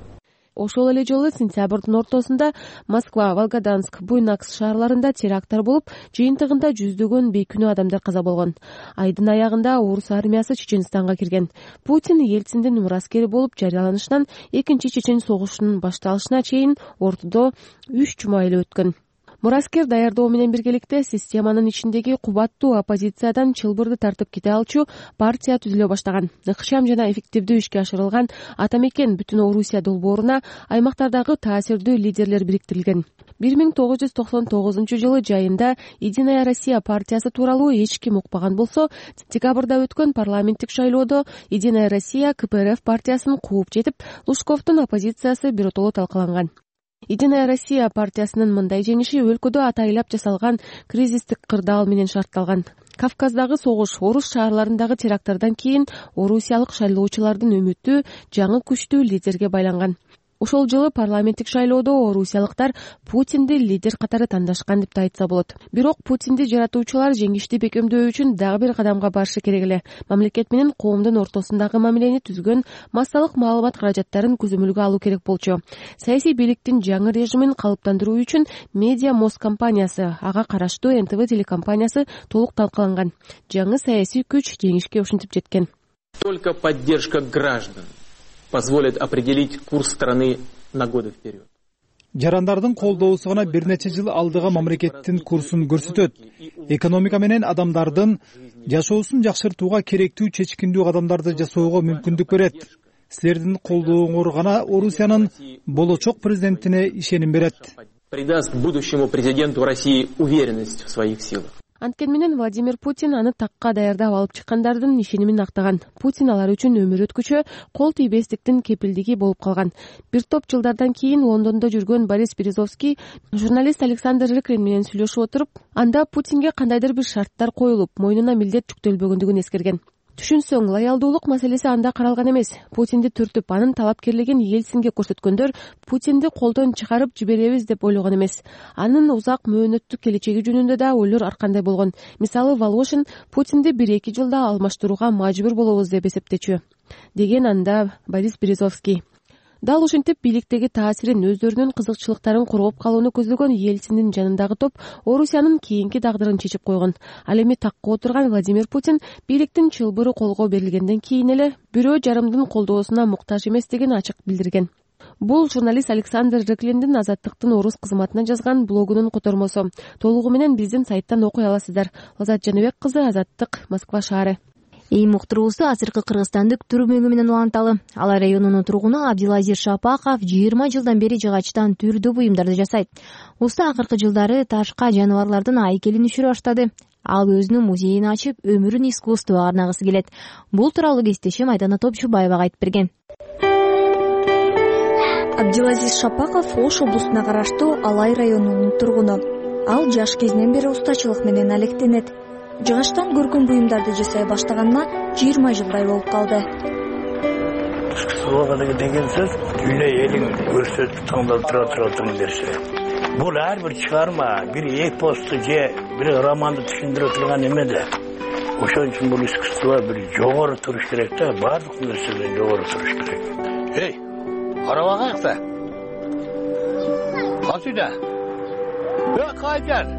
Speaker 28: Ошол эле жолу сентябрдын ортосунда Москва, Волгодонск, Буйнакск шаарларында теракттар болуп, жыйынтыгында жүздөгөн бейкүнөө адамдар каза болгон. Айдын аягында орус армиясы Чеченстанга кирген. Путин Ельциндин мураскери болуп жарыяланышынан экинчи Чечен согушунун башталышына чейин ортодо үч жума эле өткөн. Мураскер даярдоо менен биргеликте системанын ичиндеги кубаттуу оппозициядан чылбырды тартып кете алчу партия түзүлө баштаган. Ыкчам жана эффективдүү ишке ашырылган Атамекен Бүтүн Орусия долбооруна аймактардагы таасирдүү лидерлер бириктирилген. бир миң тогуз жүз токсон тогузунчу жылы жайында Единая Россия партиясы тууралуу эч ким укпаган болсо, декабрда өткөн парламенттик шайлоодо Единая Россия ка пэ эр эф партиясын кууп жетип, Лужковдун оппозициясы биротоло талкаланган. Единая Россия партиясынын мындай жеңиши өлкөдө атайлап жасалган кризистик кырдаал менен шартталган. Кавказдагы согуш, орус шаарларындагы теракттардан кийин орусиялык шайлоочулардын үмүтү жаңы күчтүү лидерге байланган. Ошол жылы парламенттик шайлоодо орусиялыктар Путинди лидер катары тандашкан деп да айтса болот. Бирок Путинди жаратуучулар жеңишти бекемдөө үчүн дагы бир кадамга барышы керек эле. Мамлекет менен коомдун ортосундагы мамилени түзгөн массалык маалымат каражаттарын көзөмөлгө алуу керек болчу. Саясий бийликтин жаңы режимин калыптандыруу үчүн Медиа Мост компаниясы, ага караштуу эн тэ вэ телекомпаниясы толук талкаланган. Жаңы саясий күч жеңишке ушинтип жеткен.
Speaker 29: Только поддержка граждан позволит определить курс страны на годы вперед.
Speaker 30: Жарандардын колдоосу гана бир нече жыл алдыга мамлекеттин курсун көрсөтөт. Экономика менен адамдардын жашоосун жакшыртууга керектүү чечкиндүү кадамдарды жасоого мүмкүндүк берет. Силердин колдооңор гана Орусиянын болочок президентине ишеним берет.
Speaker 29: Придаст будущему президенту России уверенность в своих силах.
Speaker 28: Анткени менен Владимир Путин аны такка даярдап алып чыккандардын ишенимин актаган. Путин алар үчүн өмүр өткүчө кол тийбестиктин кепилдиги болуп калган. Бир топ жылдардан кийин Лондондо жүргөн Борис Березовский журналист Александр Рыклин менен сүйлөшүп отуруп, анда Путинге кандайдыр бир шарттар коюлуп, мойнуна милдет жүктөлбөгөндүгүн эскерген. Түшүнсөң, лоялдуулук маселеси анда каралган эмес. Путинди түртүп, анын талапкерлигин Ельцинге көрсөткөндөр Путинди колдон чыгарып жиберебиз деп ойлогон эмес. Анын узак мөөнөттүк келечеги жөнүндө да ойлор ар кандай болгон. Мисалы, Волошин Путинди бир-эки жылда алмаштырууга мажбур болобуз деп эсептечү, деген анда Борис Березовский. Дал ушинтип бийликтеги таасирин, өздөрүнүн кызыкчылыктарын коргоп калууну көздөгөн Ельциндин жанындагы топ Орусиянын кийинки тагдырын чечип койгон. Ал эми такка отурган Владимир Путин бийликтин чылбыры колго берилгенден кийин эле бирөө жарымдын колдоосуна муктаж эместигин ачык билдирген. Бул журналист Александр Рыклиндин Азаттыктын орус кызматына жазган блогунун котормосу. Толугу менен биздин сайттан окуй аласыздар. Лазат Жаныбек кызы, Азаттык, Москва шаары.
Speaker 1: Эң уктуруусу азыркы кыргызстандык түрмөгү менен уланталы. Ала районунун тургуну Абдилазир Шапаков жыйырма жылдан бери жыгачтан түрдүү буюмдарды жасайт. Уста акыркы жылдары ташка жаныбарлардын айкелин үшүрө баштады. Ал өзүнүн музейин ачып, өмүрүн искусствого арнагысы келет. Бул тууралуу кестешим Айдана Топчубаева айтып берген.
Speaker 2: Абдилазир Шапаков Ош облусуна караштуу Алай районунун тургуну. Ал жаш кезинен бери устачылык менен алектенет. Жыгачтан көркөм буюмдарды жасай баштаганына жыйырма жылдай болуп калды.
Speaker 3: Искусствого деген сөз дүйнө элиң көрсөтүп таңдап тура туратын нерсе. Бул ар бир чыгарма, бир эпосту же бир романды түшүндүрө турган эме да. Ошон үчүн бул искусство бир жогору туруш керек да, баардык нерседен жогору туруш керек. Эй, карабагайык да. Кайда? Э, кайда?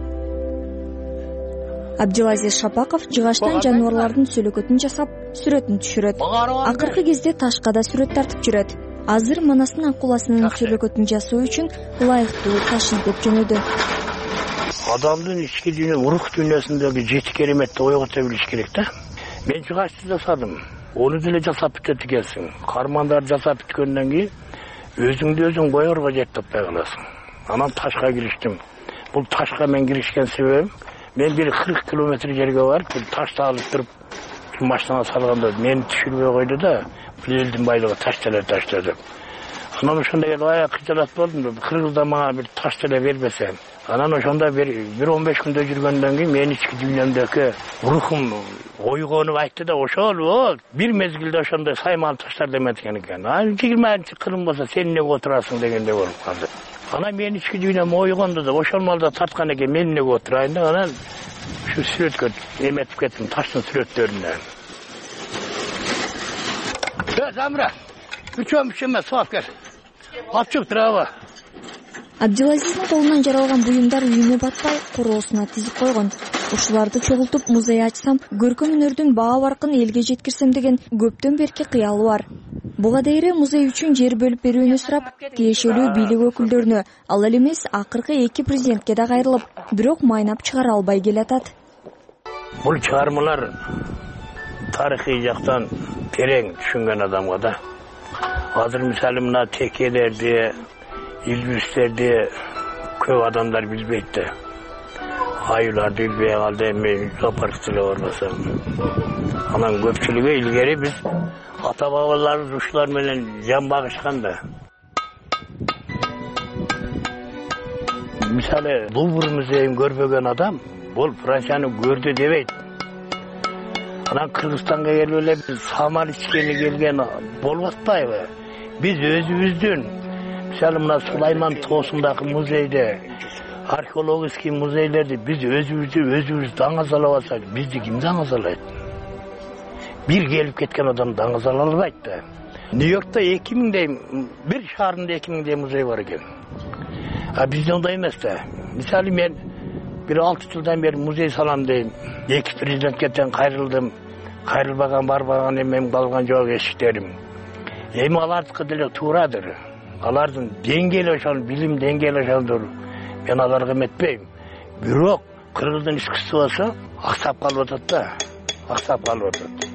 Speaker 2: Абдилазир Шапаков жыгачтан жаныбарлардын сүлөкөтүн жасап, сүрөтүн түшүрөт. Акыркы кезде ташка да сүрөт тартып жүрөт. Азыр Манастын акуласынын сүлөкөтүн жасоо үчүн ылайыктуу таш издеп жөнөдү.
Speaker 3: Адамдын ички дүйнө, рух дүйнөсүндөгү жети кереметти ойгото билиш керек да. Мен жыгачты жасадым. Onu деле жасап бүтөт экенсиң. Кармандар жасап бүткөндөн кийин өзүңдү өзүң боерго жетип каласың. Анан ташка кириштим. Бул ташка мен киришкен себебим, мен бир кырк километр жерге барып, бир ташты алып туруп, машинага салганда мени түшүрбөй койду да, бул элдин байлыгы таш деле таш деп. Анан ошондой эле аяк кыжалат болдум, кыргызда мага бир таш деле бербесе. Анан ошондо бир он беш күндө жүргөндөн кийин мен ички дүйнөмдөгү рухум ойгонуп айтты да, ошол о, бир мезгилде ошондой саймал таштар деметкен экен. А жыйырманчы кырым болсо сен эмнеге отурасың дегендей болуп калды. Анан мен ички дүйнөм ойгонду да, ошол малда тарткан экен, мен эмнеге отурайын да, анан ушу сүрөткө эметип кеттим, таштын сүрөттөрүнө. Э, Замра, үчөөмүш эме сууап кел. алып чыгып тураба.
Speaker 2: Абдилазиздин колунан жаралган буюмдар үйүнө батпай короосуна тизип койгон. Ушуларды чогултуп музей ачсам, көркөм өнөрдүн баа баркын элге жеткирсем деген көптөн берки кыялы бар. Буга дейре музей үчүн жер бөлүп берүүнү сурап, тиешелүү бийлик өкүлдөрүнө, ал эле эмес акыркы эки президентке да кайрылып, бирок майнап чыгара албай келатат.
Speaker 3: Бул чыгармалар тарыхый жактан терең түшүнгөн адамга да. Азыр мисалы мына текелерди, илбирстерди көп адамдар билбейт да. Аюларды билбей калды, мен зоопаркка барбасам. Анан көпчүлүгү илгери биз ата бабаларыбыз ушулар менен жан багышкан да. Мисалы Лувр музейин көрбөгөн адам бул Францияны көрдү дебейт. Анан Кыргызстанга келип эле биз самар ичкени келген болуп атпайбы? Биз өзүбүздүн мисалы мына Сулайман тоосундагы музейде, археологический музейлерди биз өзүбүздү өзүбүз даңазалап алсак, бизди ким даңазалайт? Бир келип кеткен адам даңазала албайт да. Нью-Йоркта эки миңдей, бир шаарында эки миңдей музей бар экен. А бизде ондай эмес да. Мисалы мен бир алты жылдан бери музей салам дейм. Эки президентке тең кайрылдым. Кайрылбаган, барбаган эмем калган жок эшиктерим. Эми алардыкы деле туурадыр. Алардын деңгээли ошол, билим деңгээли ошолдур. Мен аларга эметпейм. Бирок Кыргыздын искусствосу аксап калып атат да. Аксап калып атат.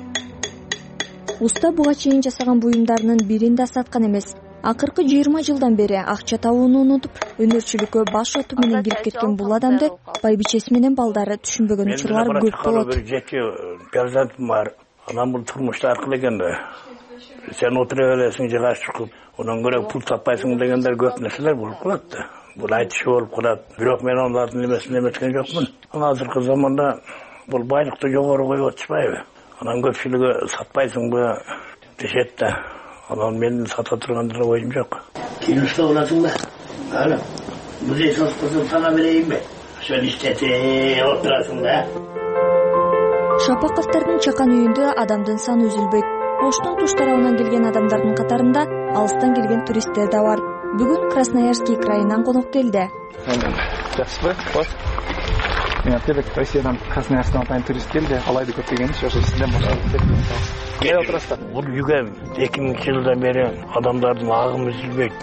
Speaker 2: Уста буга чейин жасаган буюмдарынын бирин да саткан эмес. Акыркы жыйырма жылдан бери акча табууну унутуп, өнөрчүлүккө баш оту менен кирип кеткен бул адамды байбичеси менен балдары түшүнбөгөн учурлар көп болот.
Speaker 3: Жети перзентим бар. Анан бул турмушта аркылуу экен да. Сен отура бересиң, жыгаш чукуп, онан көрө пул таппайсың дегендер көп нерселер болуп калат да. Бул айтышы болуп калат. Бирок мен алардын эмесин эметкен жокмун. Азыркы заманда бул байлыкты жогору коюп атышпайбы? Анан көпчүлүгү сатпайсыңбы дешет да. Анан менин сата тургандыра оюм жок. Кириште боласың да. Ала. Музей соскосын сана берейинби? Ошону иштете отурасың да.
Speaker 2: Шапаковдордун чакан үйүндө адамдын саны үзүлбөйт. Оштун туш тарабынан келген адамдардын катарында алыстан келген туристтер да бар. Бүгүн Красноярский крайынан конок келди.
Speaker 6: Жакшыбы? Бош. Мен Аттебек Россиядан Красноярскан атайын турист келди. Алайды көптөгөн иш ошо сизден башталып. Кел отурасыздар.
Speaker 3: Бул үйгө эки миңинчи жылдан бери адамдардын агымы үзүлбөйт.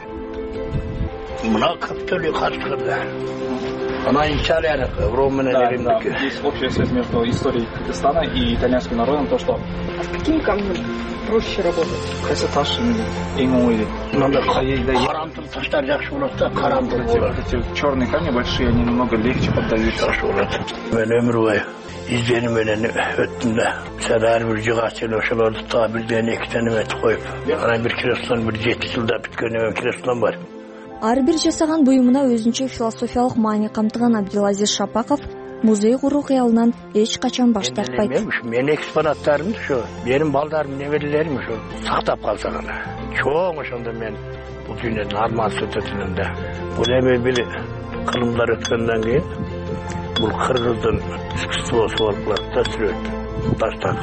Speaker 3: Мына көптөлү качкырды. Она ичалия Рома менен Римдики.
Speaker 6: Есть общая связь между историей Кыргызстана и итальянским народом, то что...
Speaker 7: А с какими камнями проще работать?
Speaker 6: Красоташами, эң оңой.
Speaker 3: Надо карамтыл таштар жакшы болот да, карамтыл болот.
Speaker 6: Эти черные камни большие, они намного легче поддаются.
Speaker 3: Жакшы болот. Мен өмүр бою изденим менен өттүм да. Сен ар бир жыгач эле ошолорду та бирден экиден эметип коюп, анан бир креслон бир жети жылда бүткөн эме креслон бар.
Speaker 2: Ар бир жасаган буюмуна өзүнчө философиялык маани камтыган Абдилазиз Шапаков музей куруу кыялынан эч качан баш тартпайт.
Speaker 3: Менин экспонаттарым ушу, менин балдарым, неберелерим ушу сактап калса гана. Чоң ошондо мен бул дүйнөдөн армансыз өтөтүнүм да. Бул эми бир кылымдар өткөндөн кийин бул Кыргыздын искусствосу болуп калат да, сүрөт, таштак.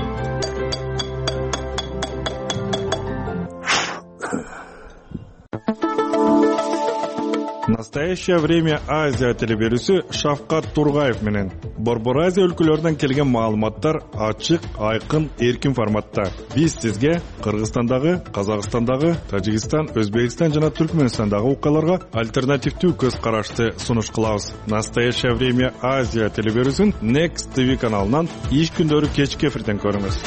Speaker 8: Настоящее время Азия телеберүүсү Шавкат Тургаев менен Борбор Азия өлкөлөрүнөн келген маалыматтар ачык, айкын, эркин форматта. Биз сизге Кыргызстандагы, Казакстандагы, Тажикстан, Өзбекстан жана Түркмөнстандагы окуяларга альтернативдүү көз карашты сунуш кылабыз. Настоящее время Азия телеберүүсүн Next ти ви каналынан иш күндөрү кечки эфирден көрүңүз.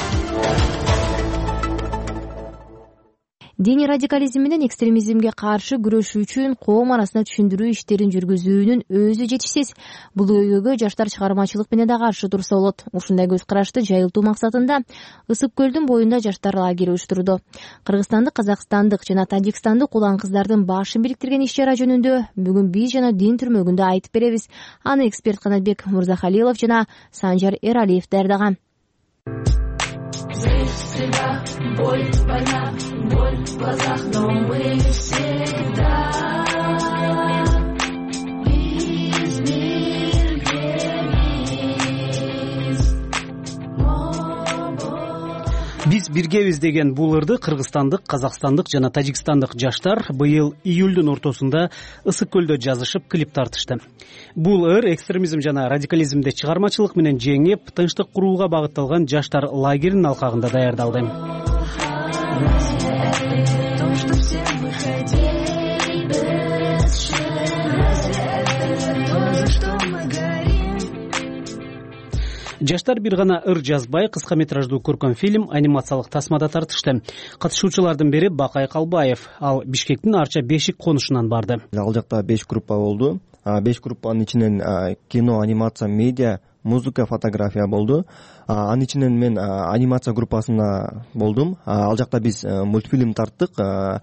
Speaker 1: Диний радикализм менен экстремизмге каршы күрөшүү үчүн коом арасында түшүндүрүү иштерин жүргүзүүнүн өзү жетишсиз. Бул өйгөгө жаштар чыгармачылык менен да каршы турса болот. Ушундай көз карашты жайылтуу максатында Ысык көлдүн боюнда жаштар лагери уюштурду. Кыргызстандык, казакстандык жана тажикстандык улан кыздардын башын бириктирген иш-чара жөнүндө бүгүн биз жана Дин түрмөгүндө айтып беребиз. Аны эксперт Канатбек Мырзахалилов жана Санжар Эралиев даярдаган. Боль, война, боль в глазах, но мы всегда
Speaker 9: биз биргебиз деген бул ырды кыргызстандык, казакстандык жана тажикстандык жаштар быйыл июлдун ортосунда ысык көлдө жазышып клип тартышты. Бул ыр экстремизм жана радикализмди чыгармачылык менен жеңип, тынчтык курууга багытталган жаштар лагеринин алкагында даярдалды. Жаштар бир гана ыр жазбай, кыска метраждуу көркөм фильм, анимациялык тасмада тартышты. Катышуучулардын бири Бакай Калбаев. Ал Бишкектин Арча Бешик конушунан барды.
Speaker 10: Ал жакта беш группа болду. Беш группанын ичинен кино, анимация, медиа, музыка, фотография болду. Анын ичинен мен анимация группасына болдум. Ал жакта биз мультфильм тарттык.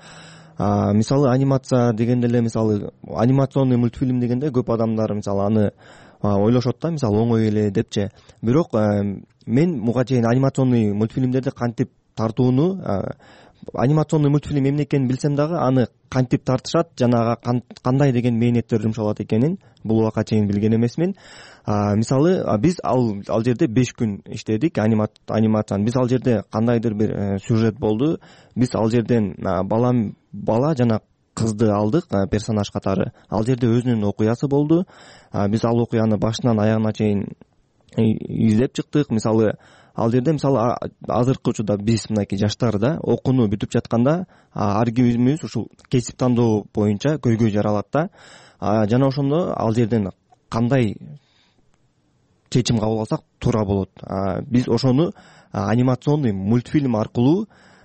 Speaker 10: Мисалы анимация дегенде эле, мисалы анимационный мультфильм дегенде көп адамдар мисалы аны ойлошот да, мисалы оңой эле депчи. Бирок мен буга чейин анимационный мультфильмдерди кантип тартууну, анимационный мультфильм эмне экенин билсем дагы, аны кантип тартышат, жанагы кандай деген мээнеттер жумшалат экенин бул убакка чейин билген эмесмин. Мисалы биз ал ал жерде беш күн иштедик анимацияны. Биз ал жерде кандайдыр бир сюжет болду. Биз ал жерден бала бала жана кызды алдык персонаж катары. Ал жерде өзүнүн окуясы болду. Биз ал окуяны башынан аягына чейин издеп чыктык. Мисалы ал жерде мисалы азыркы учурда биз мынакей жаштар да окууну бүтүп жатканда ар кимибиз ушул кесип тандоо боюнча көйгөй жаралат да. Жана ошондо ал жерден кандай чечим кабыл алсак туура болот. Биз ошону анимационный мультфильм аркылуу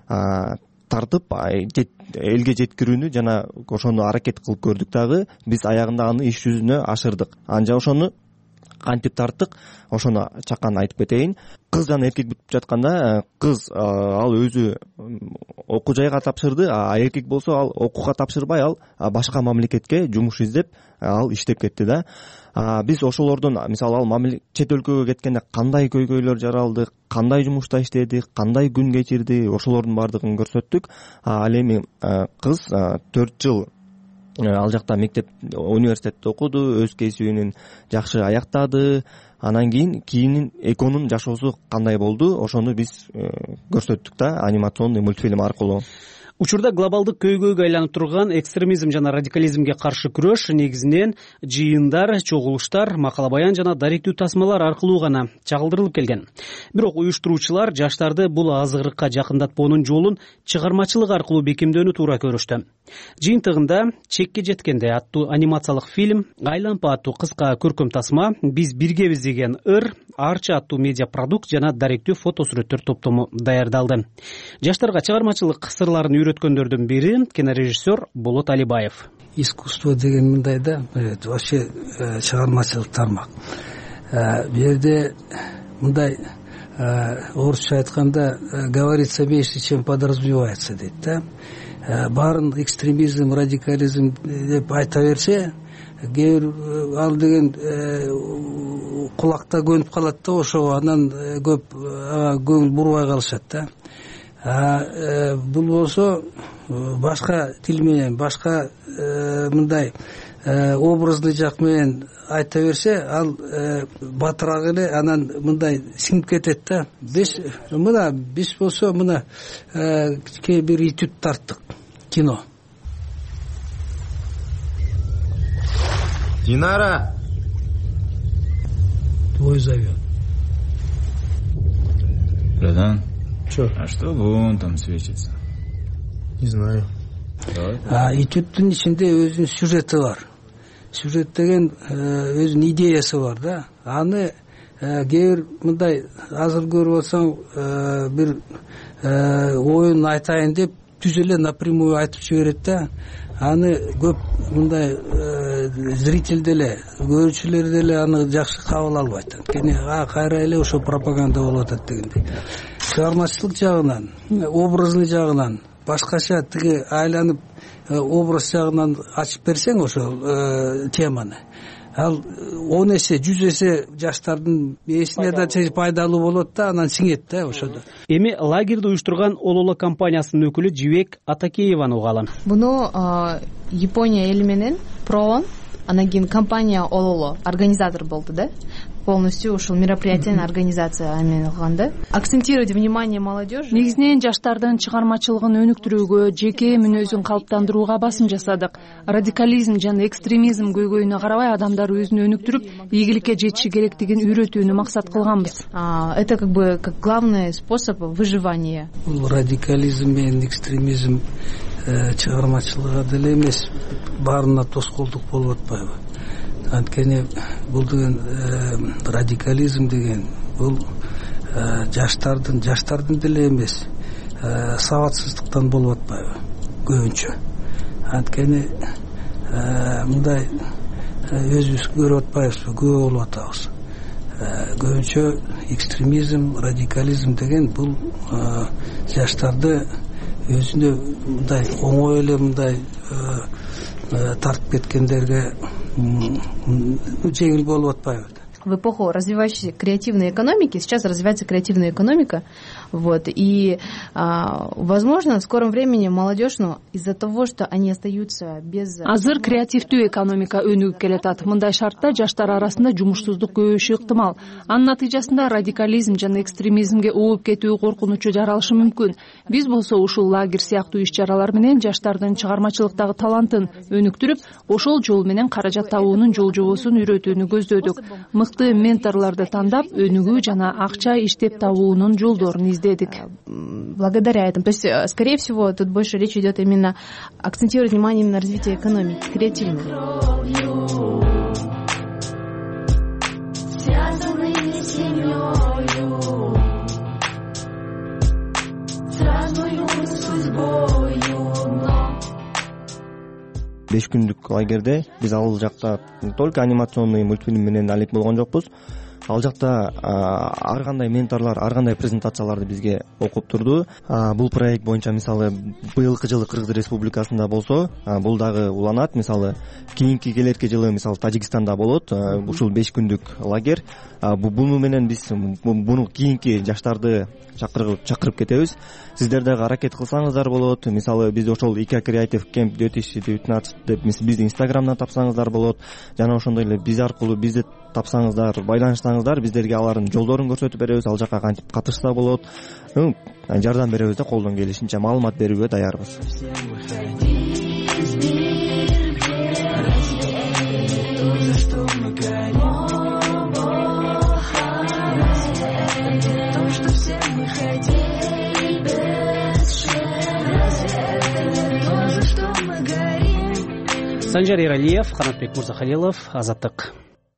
Speaker 10: тартып элге жеткирүүнү жана ошону аракет кылып көрдүк дагы. Биз аягында аны иш жүзүнө ашырдык. Анча ошону кантип тарттык, ошону чакан айтып кетейин. Кыз жана эркек бүтүп жатканда, кыз ал өзү окуу жайга тапшырды, а эркек болсо ал окууга тапшырбай, ал башка мамлекетке жумуш издеп ал иштеп кетти да. Биз ошолордун мисалы ал чет өлкөгө кеткенде кандай көйгөйлөр жаралды, кандай жумушта иштеди, кандай күн кечирди, ошолордун баардыгын көрсөттүк. Ал эми кыз төрт жыл ал жакта мектеп, университетте окуду, өз кесибин жакшы аяктады. Анан кийин кийин экөөнүн жашоосу кандай болду, ошону биз көрсөттүк да анимационный мультфильм аркылуу.
Speaker 9: Учурда глобалдык көйгөйгө айланып турган экстремизм жана радикализмге каршы күрөш негизинен жыйындар, чогулуштар, макала баян жана даректүү тасмалар аркылуу гана чагылдырылып келген. Бирок уюштуруучулар жаштарды бул азгырыкка жакындатпоонун жолун чыгармачылык аркылуу бекемдөөнү туура көрүштү. Жыйынтыгында Чекке жеткенде аттуу анимациялык фильм, Айланпа аттуу кыска көркөм тасма, Биз биргебиз деген ыр, Арча аттуу медиа продукт жана даректүү фото сүрөттөр топтому даярдалды. Жаштарга чыгармачылык сырларын үйрөткөндөрдүн бири кинорежиссер Болот Алибаев.
Speaker 13: Искусство деген мындай да, вообще чыгармачылык тармак. Бу жерде мындай орусча айтканда говорится меньше, чем подразумевается дейт да. Баарын экстремизм, радикализм деп айта берсе, кээ бир ал деген кулакта көнүп калат да, ошого анан көп көңүл бурбай калышат да. Бул болсо башка тил менен, башка мындай образный жак менен айта берсе, ал батыраак эле анан мындай сиңип кетет да. Биз мына биз болсо мына кээ бир этюд тарттык, кино.
Speaker 14: Динара!
Speaker 13: Твой зовет.
Speaker 14: Братан,
Speaker 13: что?
Speaker 14: А что вон там светится?
Speaker 13: Не знаю. А этюдтун ичинде өзүнүн сюжети бар. Сюжет деген өзүнүн идеясы бар да. Аны кээ бир мындай азыр көрүп алсаң бир оюн айтайын деп түз эле напрямую айтып жиберет да. Аны көп мындай зритель деле, көрүүчүлөр деле аны жакшы кабыл албайт. Анткени кайра эле ошо пропаганда болуп атат дегендей. Чыгармачылык жагынан, образный жагынан башкача тиги айланып образ жагынан ачып берсең ошол теманы, ал он эсе, жүз эсе жаштардын эсине да пайдалуу болот да, анан сиңет да ошодо.
Speaker 9: Эми лагерди уюштурган Ололо компаниясынын өкүлү Жибек Атакееваны угалы.
Speaker 15: Буну Япония эли менен Проон, анан кийин компания Ололо организатор болду да.
Speaker 4: полностью ушул мероприятияны организация менен кылган да. Акцентировать внимание молодежи.
Speaker 28: Негизинен жаштардын чыгармачылыгын өнүктүрүүгө, жеке мүнөзүн калыптандырууга басым жасадык. Радикализм жана экстремизм көйгөйүнө карабай адамдар өзүн өнүктүрүп, ийгиликке жетиши керектигин үйрөтүүнү максат кылганбыз.
Speaker 4: Это как бы как главный способ выживания.
Speaker 13: Бул радикализм менен экстремизм чыгармачылыгы деле эмес, баарына тоскоолдук болуп атпайбы? Анткени бул деген радикализм деген бул жаштардын жаштардын деле эмес, сабатсыздыктан болуп атпайбы көбүнчө. Анткени мындай өзүбүз көрүп атпайбызбы, күбө болуп атабыз. Көбүнчө экстремизм, радикализм деген бул жаштарды өзүнө мындай оңой эле мындай тартып кеткендерге жеңил болуп атпайбы?
Speaker 4: В эпоху развивающейся креативной экономики сейчас развивается креативная экономика, вот, и а, возможно в скором времени молодежь, ну, из-за того, что они остаются без.
Speaker 28: Азыр креативдүү экономика өнүгүп келатат. Мындай шартта жаштар арасында жумушсуздук көбөйүшү ыктымал. Анын натыйжасында радикализм жана экстремизмге ууп кетүү коркунучу жаралышы мүмкүн. Биз болсо ушул лагерь сыяктуу иш-чаралар менен жаштардын чыгармачылыктагы талантын өнүктүрүп, ошол жол менен каражат табуунун жол жобосун үйрөтүүнү көздөдүк. Мыкты менторлорду тандап, өнүгүү жана акча иштеп табуунун жолдорун издедик.
Speaker 4: Благодаря этому. То есть, скорее всего, тут больше речь идет именно акцентировать внимание на развитии экономики, креативной.
Speaker 10: беш күндүк лагерде биз ал жакта только анимационный мультфильм менен алек болгон жокпуз. Ал жакта ар кандай менторлор, ар кандай презентацияларды бизге окуп турду. Бул проект боюнча мисалы быйылкы жылы Кыргыз Республикасында болсо, бул дагы уланат. Мисалы кийинки келерки жылы мисалы Тажикстанда болот. Ушул беш күндүк лагерь. Буну менен биз буну кийинки жаштарды чакырып чакырып кетебиз. Сиздер дагы аракет кылсаңыздар болот. Мисалы биз ошол ИК Creative Camp две тысячи девятнадцать деп бизди Инстаграмдан тапсаңыздар болот. Жана ошондой эле биз аркылуу бизди тапсаңыздар, байланышсаңыздар, биздерге алардын жолдорун көрсөтүп беребиз. Ал жака кантип катышса болот, жардам беребиз да колдон келишинче маалымат берүүгө даярбыз.
Speaker 9: Санжар Ералиев, Канатбек Мурзахалилов, Азаттык.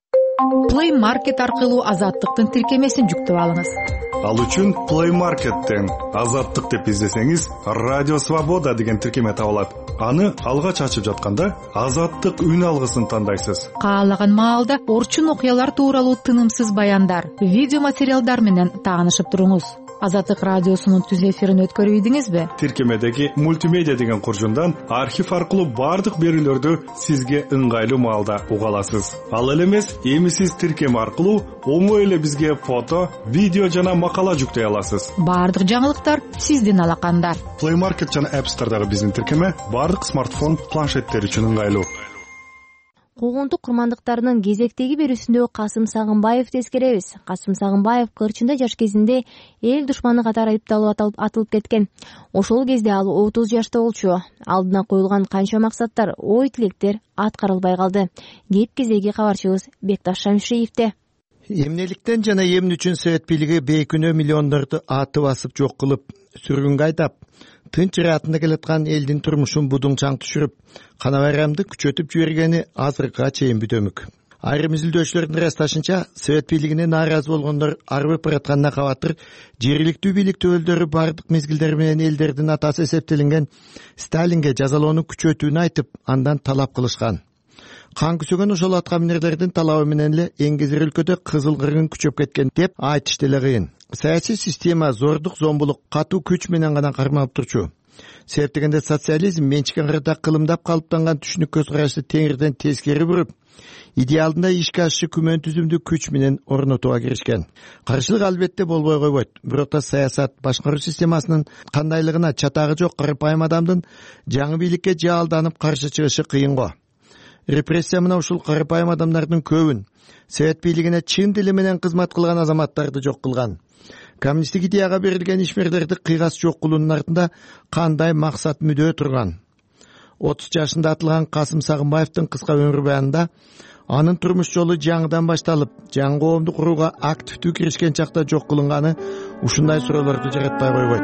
Speaker 15: Play Market аркылуу Азаттыктын тиркемесин жүктөп алыңыз.
Speaker 8: Ал үчүн Play Market'тен Азаттык деп издесеңиз, Радио Свобода деген тиркеме табылат. Аны алгач ачып жатканда Азаттык үн алгысын тандайсыз.
Speaker 15: Каалаган маалда орчун окуялар тууралуу тынымсыз баяндар, видео материалдар менен таанышып туруңуз. Азаттык радиосунун түз эфирин өткөрүп ийдиңизби?
Speaker 8: Тиркемедеги мультимедиа деген куржундан архив аркылуу бардык берүүлөрдү сизге ыңгайлуу маалда уга аласыз. Ал эле эмес, эми сиз тиркеме аркылуу оңой эле бизге фото, видео жана макала жүктөй аласыз.
Speaker 15: Бардык жаңылыктар сиздин алаканда.
Speaker 8: Play Market жана App Store'дагы биздин тиркеме бардык смартфон, планшеттер үчүн ыңгайлуу.
Speaker 1: Куугунтук курмандыктарынын кезектеги берүүсүндө Касым Сагынбаев тескеребиз. Касым Сагынбаев кырчында жаш кезинде эл душманы катары айыпталып атылып кеткен. Ошол кезде ал отуз жашта болчу. Алдына коюлган канча максаттар, ой тилектер аткарылбай калды. Кеп кезеги кабарчыбыз Бекташ Шамшиевде.
Speaker 16: Эмнеликтен жана эмне үчүн Совет бийлиги бейкүнөө миллиондорду аты басып жок кылып, сүргүнгө айдап, тынч ыраатында келаткан элдин турмушун будуңчаң түшүрүп, кана байрамды күчөтүп жибергени азыркыга чейин бүтөмүк. Айрым изилдөөчүлөрдүн ырасташынча, Совет бийлигине нааразы болгондор арбып баратканына кабатыр жергиликтүү бийлик өкүлдөрү бардык мезгилдер менен элдердин атасы эсептелинген Сталинге жазалоону күчөтүүнү айтып, андан талап кылышкан. Кан күсөгөн ошол аткаминерлердин талабы менен эле эңгезер өлкөдө кызыл кыргын күчөп кеткен деп айтыш деле кыйын. Саясий система зордук, зомбулук, катуу күч менен гана кармалып турчу. Себеп дегенде социализм менчикке карата кылымдап калыптанган түшүнүк көз карашты теңирден тескери буруп, идеалында ишке ашышы күмөн түзүмдүү күч менен орнотууга киришкен. Каршылык албетте болбой койбойт. Бирок да саясат башкаруу системасынын кандайлыгына чатагы жок карапайым адамдын жаңы бийликке же алданып каршы чыгышы кыйын го. репрессия мына ушул карапайым адамдардын көбүн, совет бийлигине чын дили менен кызмат кылган азаматтарды жок кылган. Коммунисттик идеяга берилген ишмерлерди кыйгас жок кылуунун артында кандай максат мүдөө турган? отуз жашында атылган Касым Сагынбаевдин кыска өмүр баянында анын турмуш жолу жаңыдан башталып, жаңы коомду курууга активдүү киришкен чакта жок кылынганы ушундай суроолорду жаратпай койбойт.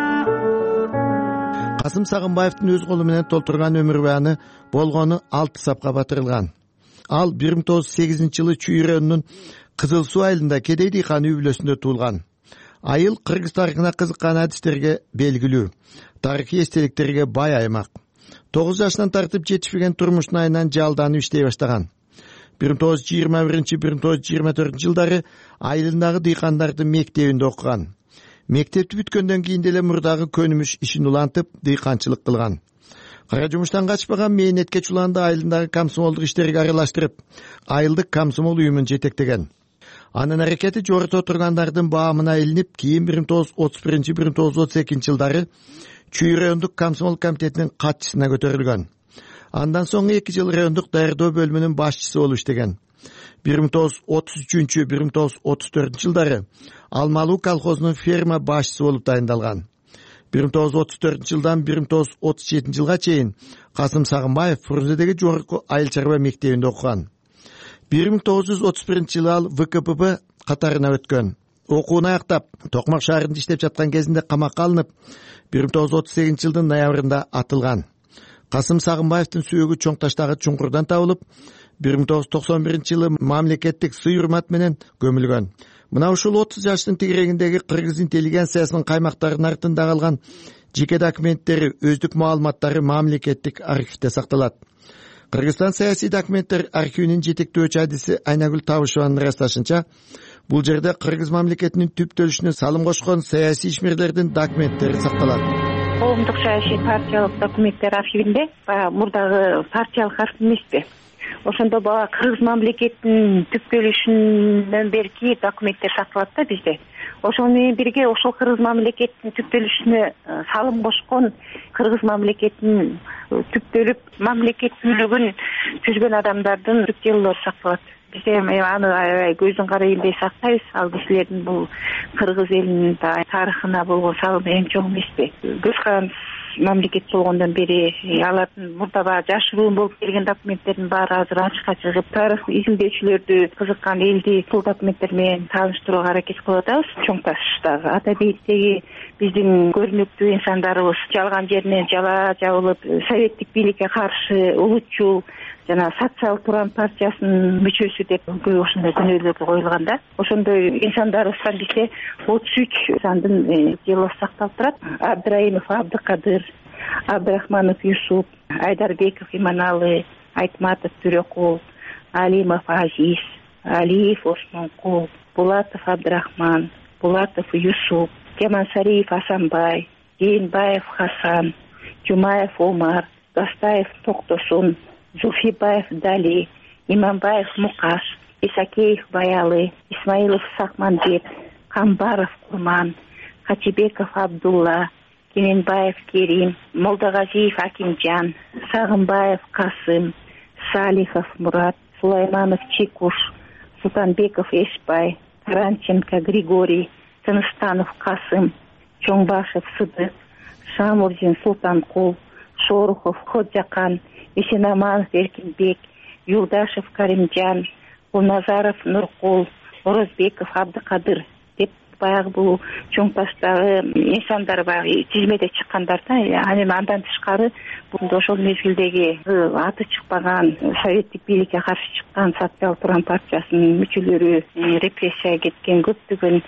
Speaker 16: Касым Сагынбаевдин өз колу менен толтурган өмүр баяны болгону алты сапка батырылган. Ал бир миң тогуз жүз сегизинчи жылы Чүй-Районунун Кызыл Суу айылында кедей дыйкан үй бүлөсүндө туулган. Айыл кыргыз тарыхына кызыккан адистерге белгилүү, тарыхый эстеликтерге бай аймак. тогуз жашынан тартып жетишпеген турмуштун айынан жалданып иштей баштаган. бир миң тогуз жүз жыйырма биринчи — бир миң тогуз жүз жыйырма төртүнчү жылдары айылындагы дыйкандардын мектебинде окуган. Мектепти бүткөндөн кийин деле мурдагы көнүмүш ишин улантып, дыйканчылык кылган. Кара жумуштан качпаган мээнетке чуланды айылындагы комсомолдук иштерге аралаштырып, айылдык комсомол уюмун жетектеген. Анын аракети жогоруда отургандардын баамына илинип, кийин бир миң тогуз жүз отуз биринчи — бир миң тогуз жүз отуз экинчи жылдары Чүй райондук комсомол комитетинин катчысына көтөрүлгөн. Андан соң эки жыл райондук даярдоо бөлүмүнүн башчысы болуп иштеген. бир миң тогуз жүз отуз үчүнчү — бир миң тогуз жүз отуз төртүнчү жылдары Алмалуу колхозунун ферма башчысы болуп дайындалган. бир миң тогуз жүз отуз төртүнчү жылдан бир миң тогуз жүз отуз жетинчи жылга чейин Касым Сагынбаев Фрунзедеги жогорку айыл чарба мектебинде окуган. бир миң тогуз жүз отуз биринчи жылы ал вэ ка пэ бэ катарына өткөн. Окууну аяктап, Токмак шаарында иштеп жаткан кезинде камакка алынып, бир миң тогуз жүз отуз сегизинчи жылдын ноябрында атылган. Касым Сагынбаевдин сүйөгү Чоң таштагы чуңкурдан табылып, бир миң тогуз жүз токсон биринчи жылы мамлекеттик сый-урмат менен көмүлгөн. Мына ушул отуз жаштын тегерегиндеги кыргыз интеллигенциясынын каймактарынын артында калган жеке документтери, өздүк маалыматтары мамлекеттик архивде сакталат. Кыргызстан саясий документтер архивинин жетектөөчү адиси Айнагүл Табышеванын ырасташынча, бул жерде кыргыз мамлекетинин түптөлүшүнө салым кошкон саясий ишмерлердин документтери сакталат.
Speaker 12: Коомдук саясий партиялык документтер архивинде баягы мурдагы партиялык архив эмеспи? Ошондо баягы кыргыз мамлекетинин түптөлүшүнөн берки документтер сакталат да бизде. Ошол менен бирге ошол кыргыз мамлекетинин түптөлүшүнө салым кошкон, кыргыз мамлекетинин түптөлүп мамлекеттүүлүгүн түзгөн адамдардын делолору сакталат. Бизде аны аябай көздүн карайындай сактайбыз. Ал кишилердин бул кыргыз элинин тарыхына болгон салымы эң чоң эмеспи? Көз карандысыз мамлекет болгондон бери алардын мурда баягы жашыруун болуп келген документтердин баары азыр ачыкка чыгып, тарых изилдөөчүлөрдү кызыккан элди бул документтер менен тааныштырууга аракет кылып атабыз. Чоң таштагы ата бейиттеги биздин көрүнүктүү инсандарыбыз жалган жеринен жала жабылып, советтик бийликке каршы улутчул жана социал туран партиясынын мүчөсү деп көп ошондой күнөөлөр коюлган да. Ошондой инсандарыбыздан бизде отуз үч сандын дело сакталып турат. Абдраимов Абдыкадыр, Абдрахманов Юсуп, Айдарбеков Иманалы, Айтматов Түрөкул, Алимов Азиз, Алиев Осмонкул, Булатов Абдрахман, Булатов Юсуп, Кемансариев Асанбай, Жээнбаев Хасан, Жумаев Омар, Гастаев Токтосун, Зулфибаев Дали, Иманбаев Мукаш, Исакеев Баялы, Исмаилов Сахманбек, Камбаров Курман, Хачибеков Абдулла, Кеменбаев Керим, Молдагазиев Акимжан, Сагынбаев Касым, Салихов Мурат, Сулайманов Чекуш, Султанбеков Эшбай, Таранченко Григорий, Тыныстанов Касым, Чоңбашев Сыдык, Шамурзин Султанкул, Шорохов Ходжакан, Исенаманов Эркинбек, Юлдашев Каримжан, Кулназаров Нуркул, Орозбеков Абдыкадыр деп баягы бул чоң таштагы инсандар баягы тизмеде чыккандар да. Анан андан тышкары бул ошол мезгилдеги аты чыкпаган советтик бийликке каршы чыккан социал туран партиясынын мүчөлөрү, репрессияга кеткен көптөгөн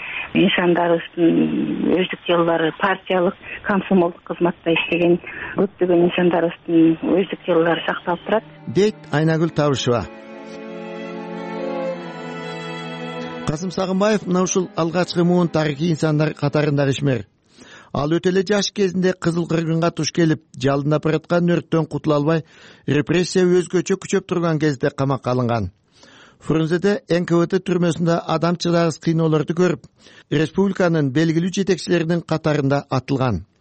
Speaker 12: инсандарыбыздын өздүк делолору, партиялык комсомолдук кызматта иштеген көптөгөн инсандарыбыздын өздүк делолору сакталып турат,
Speaker 16: дейт Айнагүл Табышева. Касым Сагынбаев мына ушул алгачкы муун тарыхый инсандар катарындагы ишмер. Ал өтө эле жаш кезинде Кызыл кыргынга туш келип, жалындап бараткан өрттөн кутула албай, репрессия өзгөчө күчөп турган кезде камакка алынган. Фрунзеде эн ка вэ тэ түрмөсүндө адам чыдагыс кыйноолорду көрүп, республиканын белгилүү жетекчилеринин катарында атылган.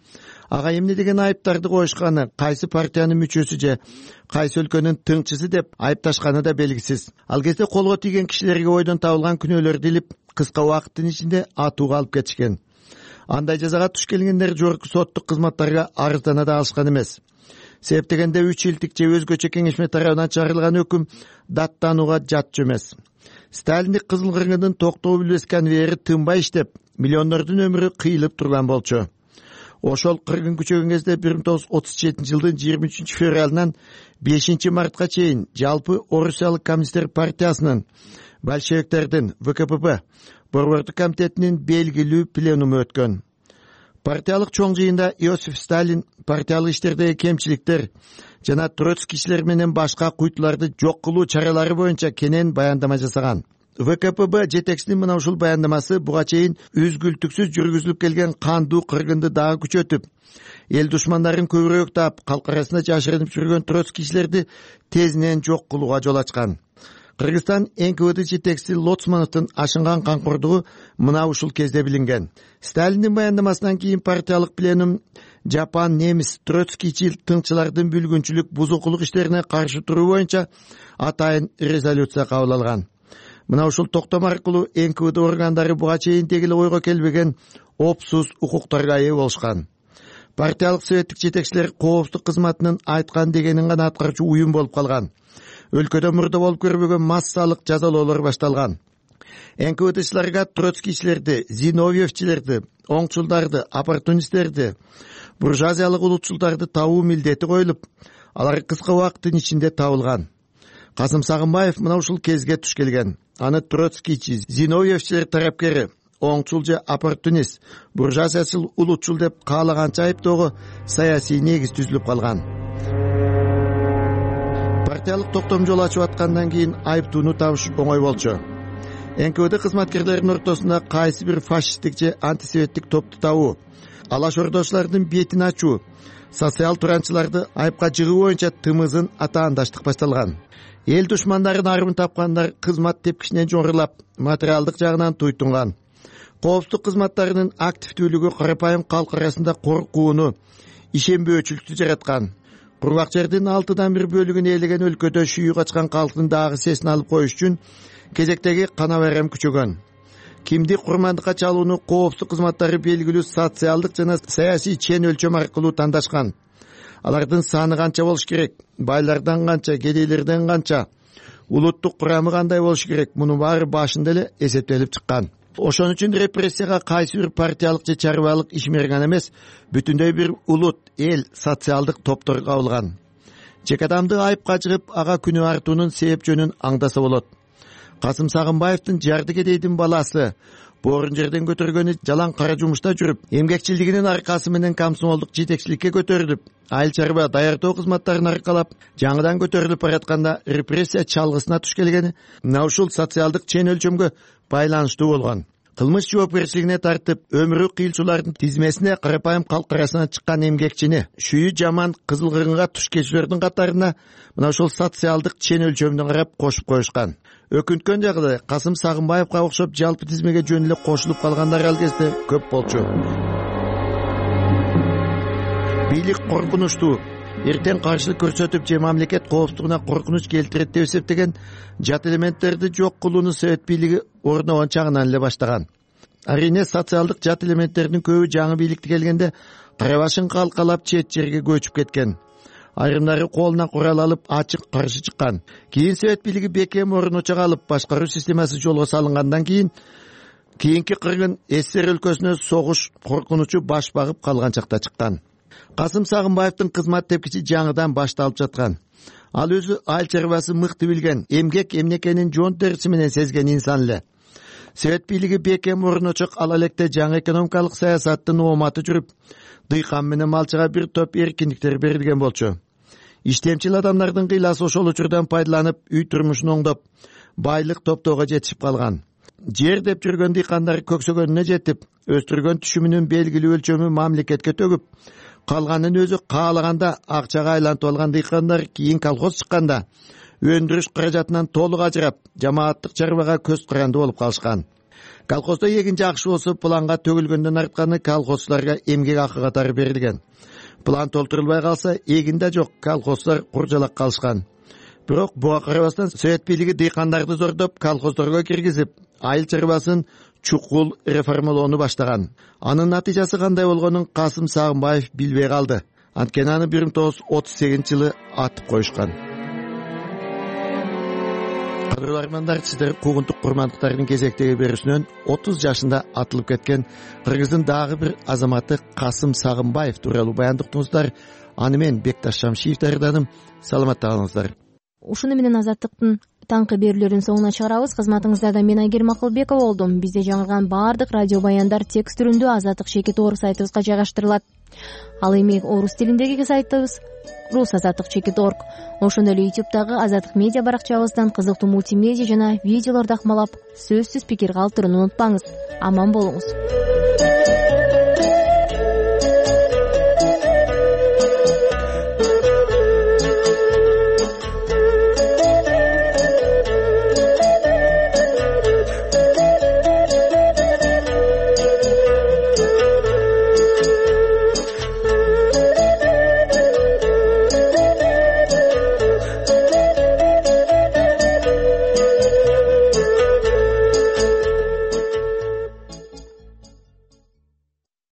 Speaker 16: ага эмне деген айыптарды коюшканы, кайсы партиянын мүчөсү же кайсы өлкөнүн тыңчысы деп айыпташканы да белгисиз. Ал кезде колго тийген кишилерге ойдон табылган күнөөлөрдү илип кыска убакыттын ичинде атууга алып кетишкен. Андай жазага туш келгендер жогорку соттук кызматтарга арыздана да алышкан эмес. Себеп дегенде үч жылдык же өзгөчө кеңешме тарабынан чыгарылган өкүм даттанууга жатчу эмес. Сталиндик кызыл кыргындын токтоо билбес конвейери тынбай иштеп, миллиондордун өмүрү кыйылып турган болчу. Ошол кыргын күчөгөн кезде бир миң тогуз жүз отуз жетинчи жылдын жыйырма үчүнчү февралынан бешинчи мартка чейин жалпы Орусиялык коммунисттер партиясынын, большевиктердин, ВКПБ борбордук комитетинин белгилүү пленуму өткөн. Партиялык чоң жыйында Иосиф Сталин партиялык иштердеги кемчиликтер жана троцкийчилер менен башка куйтуларды жок кылуу чаралары боюнча кенен баяндама жасаган. ВКПБ жетекчисинин мына ушул баяндамасы буга чейин үзгүлтүксүз жүргүзүлүп келген кандуу кыргынды дагы күчөтүп, эл душмандарын көбүрөөк таап, калк арасында жашырынып жүргөн троцкийчилерди тезинен жок кылууга жол ачкан. Кыргызстан эн ка вэ дэ жетекчиси Лоцмановдун ашынган камкордугу мына ушул кезде билинген. Сталиндин баяндамасынан кийин партиялык пленум жапан, немис, троцкийчил тыңчылардын бүлгүнчүлүк, бузукулук иштерине каршы туруу боюнча атайын резолюция кабыл алган. Мына ушул токтом аркылуу эн ка вэ дэ органдары буга чейин дегеле ойго келбеген опсуз укуктарга ээ болушкан. Партиялык советтик жетекчилер коопсуздук кызматынын айткан дегенин гана аткарчу уюм болуп калган. Өлкөдө мурда болуп көрбөгөн массалык жазалоолор башталган. эн ка вэ дэчилерге троцкийчилерди, зиновьевчилерди, оңчулдарды, оппортунисттерди, буржуазиялык улутчулдарды табуу милдети коюлуп, алар кыска убакыттын ичинде табылган. Касым Сагынбаев мына ушул кезге туш келген. Аны троцкийчи, зиновьевчилер тарапкери, оңчул же оппортунист, буржуазиячыл улутчул деп каалаганча айыптоого саясий негиз түзүлүп калган. Партиялык токтом жол ачып аткандан кийин айыптууну табыш оңой болчу. эн ка вэ дэ кызматкерлеринин ортосунда кайсы бир фашисттик же антисоветтик топту табуу, алаш ордочулардын бетин ачуу, социал туранчыларды айыпка жыгуу боюнча тымызын атаандаштык башталган. Эл душмандарын арымын тапкандар кызмат тепкичинен жоңурлап, материалдык жагынан туйтунган. Коопсуздук кызматтарынын активдүүлүгү карапайым калк арасында коркууну, ишенбөөчүлүктү жараткан. Кургак жердин алтыдан бир бөлүгүн ээлеген өлкөдө шүйү качкан калктын дагы сесин алып коюш үчүн кезектеги кана байрам күчөгөн. Кимди курмандыкка чалууну коопсуздук кызматтары белгилүү социалдык жана саясий чен өлчөм аркылуу тандашкан. Алардын саны канча болуш керек, байлардан канча, кедейлерден канча, улуттук курамы кандай болуш керек, муну баары башында эле эсептелип чыккан. Ошон үчүн репрессияга кайсы бир партиялык же чарбалык ишмер гана эмес, бүтүндөй бир улут, эл, социалдык топтор кабылган. Жеке адамды айыпка жыгып, ага күнөө артуунун себеп жөнүн аңдаса болот. Касым Сагынбаевдин жарды кедейдин баласы боорун жерден көтөргөнү жалаң кара жумушта жүрүп, эмгекчилдигинин аркасы менен комсомолдук жетекчиликке көтөрүлүп, айыл чарба даярдоо кызматтарын аркалап, жаңыдан көтөрүлүп баратканда репрессия чалгысына туш келгени мына ушул социалдык чен өлчөмгө байланыштуу болгон. Кылмыш жоопкерчилигине тартып, өмүрү кыйылчулардын тизмесине карапайым калк арасынан чыккан эмгекчини, шүйү жаман кызыл кыргынга туш келүүчүлөрдүн катарына мына ушул социалдык чен өлчөмдөн карап кошуп коюшкан. Өкүнткөн жагы Касым Сагынбаевга окшоп жалпы тизмеге жөн эле кошулуп калгандар ал кезде көп болчу. Бийлик коркунучтуу, эртең каршылык көрсөтүп же мамлекет коопсуздугуна коркунуч келтирет деп эсептеген жат элементтерди жок кылууну совет бийлиги орногон чагынан эле баштаган. Арине социалдык жат элементтердин көбү жаңы бийликти келгенде кара башын калкалап чет жерге көчүп кеткен. Айрымдары колуна курал алып ачык каршы чыккан. Кийин совет бийлиги бекем орночо калып, башкаруу системасы жолго салынгандан кийин кийинки кыргын эс эс эр өлкөсүнө согуш коркунучу баш багып калган чакта чыккан. Касым Сагынбаевдин кызмат тепкичи жаңыдан башталып жаткан. Ал өзү айыл чарбасы мыкты билген, эмгек эмнекенин жон териси менен сезген инсан эле. Совет бийлиги бекем орночо ала электе жаңы экономикалык саясаттын ооматы жүрүп, дыйкан менен малчыга бир топ эркиндиктер берилген болчу. Иштемчил адамдардын кыйласы ошол учурдан пайдаланып, үй турмушун оңдоп, байлык топтоого жетишип калган. Жер деп жүргөн дыйкандар көксөгөнүнө жетип, өстүргөн түшүмүнүн белгилүү өлчөмү мамлекетке төгүп, калганын өзү каалаганда акчага айлантып алган дыйкандар кийин колхоз чыкканда өндүрүш каражатынан толук ажырап, жамааттык чарбага көз каранды болуп калышкан. колхоздо эгин жакшы болсо планга төгүлгөндөн артканы колхозчуларга эмгек акы катары берилген. План толтурулбай калса эгин да жок, колхозчулар куржалак калышкан. Бирок буга карабастан Совет бийлиги дыйкандарды зордоп колхоздорго киргизип, айыл чарбасын чукул реформалоону баштаган. Анын натыйжасы кандай болгонун Касым Сагынбаев билбей калды. Анткени аны бир миң тогуз жүз отуз сегизинчи жылы атып коюшкан. Кадырлуу армандар, сиздер куугунтук курмандыктардын кезектеги берүүсүнөн отуз жашында атылып кеткен Кыргыздын дагы бир азаматы Касым Сагынбаев тууралуу баяндыктыңыздар. Аны мен Бекташ Шамшиев даярдадым. Саламатта калыңыздар.
Speaker 1: Ушуну менен Азаттыктын таңкы берүүлөрүнүн соңуна чыгарабыз. Кызматыңыздарда мен Айгерим Акылбекова болдум. Бизде жаңырган баардык радио баяндар текст түрүндө Азаттык Чекит орус сайтыбызга жайгаштырылат. Ал эми орус тилиндеги сайтыбыз рус азаттык чекит точка орг. Ошондой эле ютубтагы Азаттык медиа баракчабыздан кызыктуу мультимедиа жана видеолорду акмалап, сөзсүз пикир калтырууну унутпаңыз. Аман болуңуз.